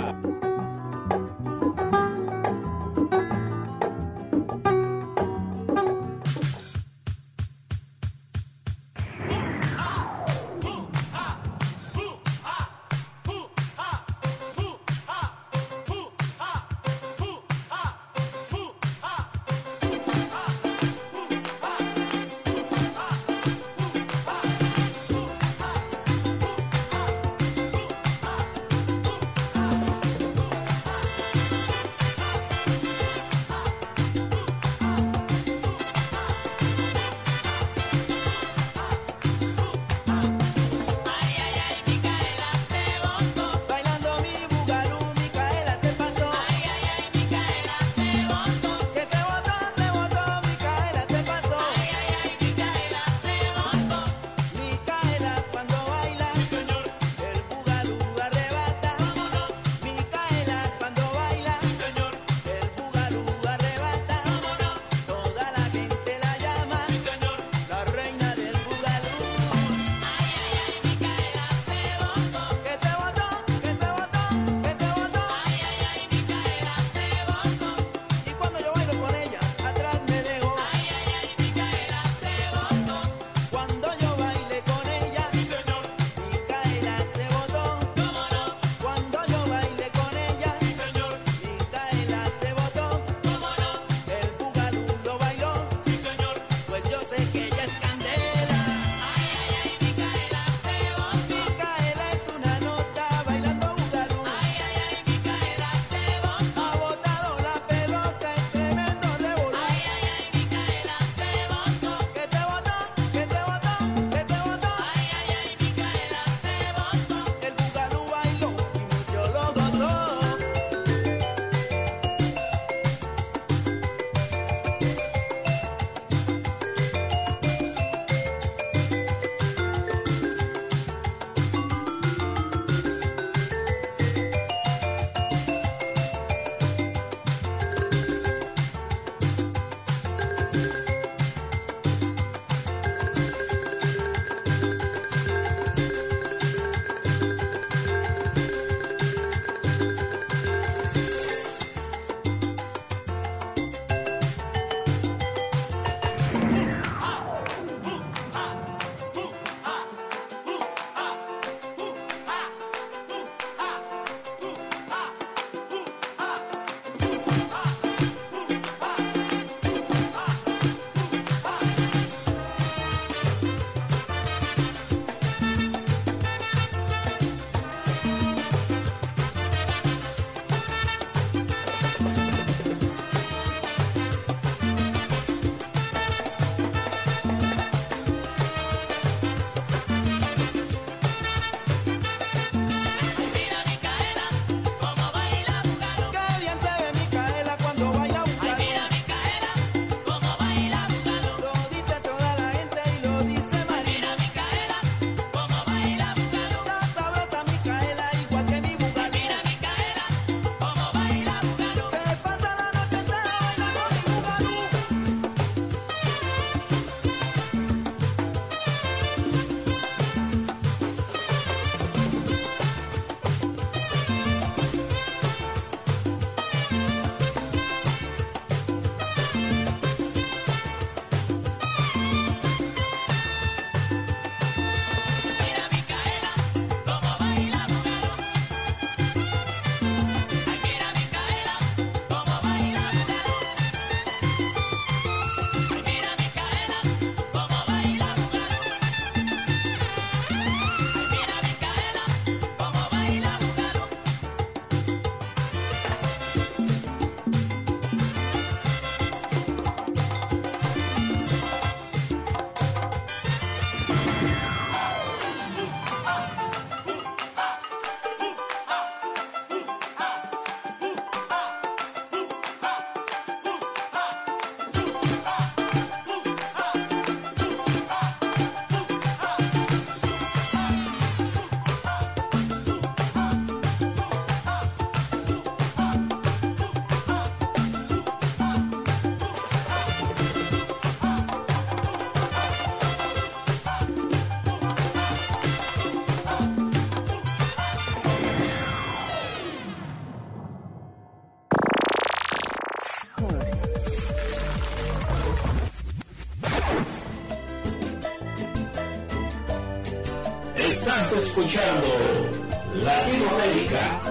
Estás escuchando Latinoamérica.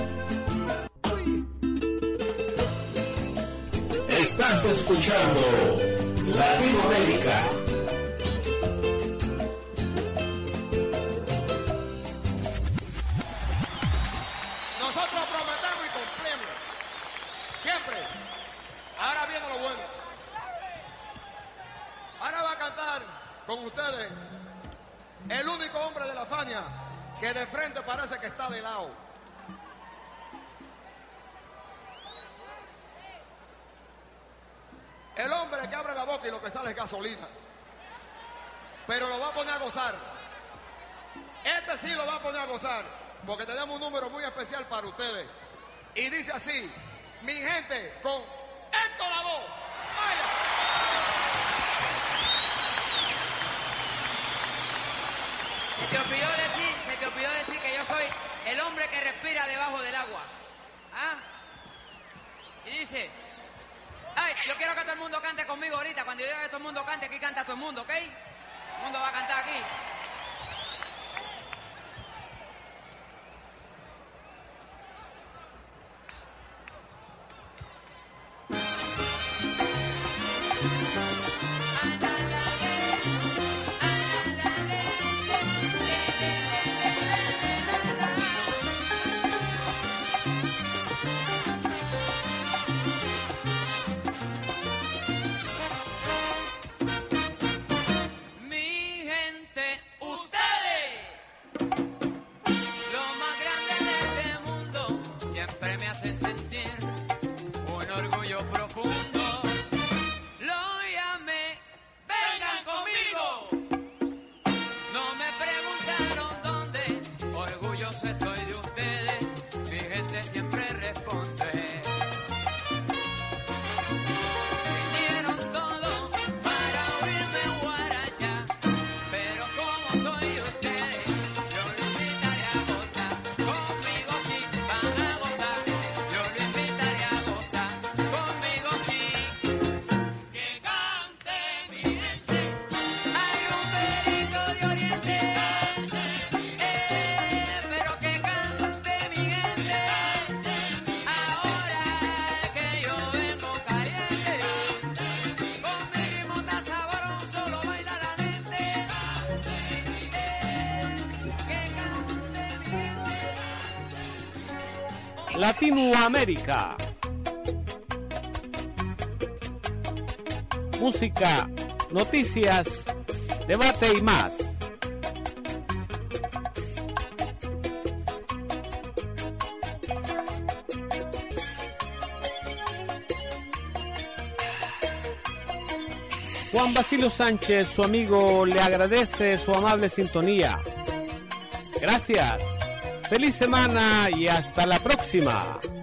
Estás escuchando Latinoamérica. Nosotros prometemos y cumplimos. Siempre. Ahora viene lo bueno. Ahora va a cantar con ustedes el único hombre de la Fania que de frente parece que está de lado. El hombre que abre la boca y lo que sale es gasolina. Pero lo va a poner a gozar. Este sí lo va a poner a gozar. Porque tenemos un número muy especial para ustedes. Y dice así: mi gente, con Héctor Lavoe. ¡Vaya! Se te olvidó decir que yo soy el hombre que respira debajo del agua. ¿Ah? Y dice, ay, yo quiero que todo el mundo cante conmigo ahorita. Cuando yo diga que todo el mundo cante, aquí canta todo el mundo, ¿ok? El mundo va a cantar aquí. Latinoamérica. Música, noticias, debate y más. Juan Basilio Sánchez, su amigo, le agradece su amable sintonía. Gracias. Feliz semana y hasta la próxima.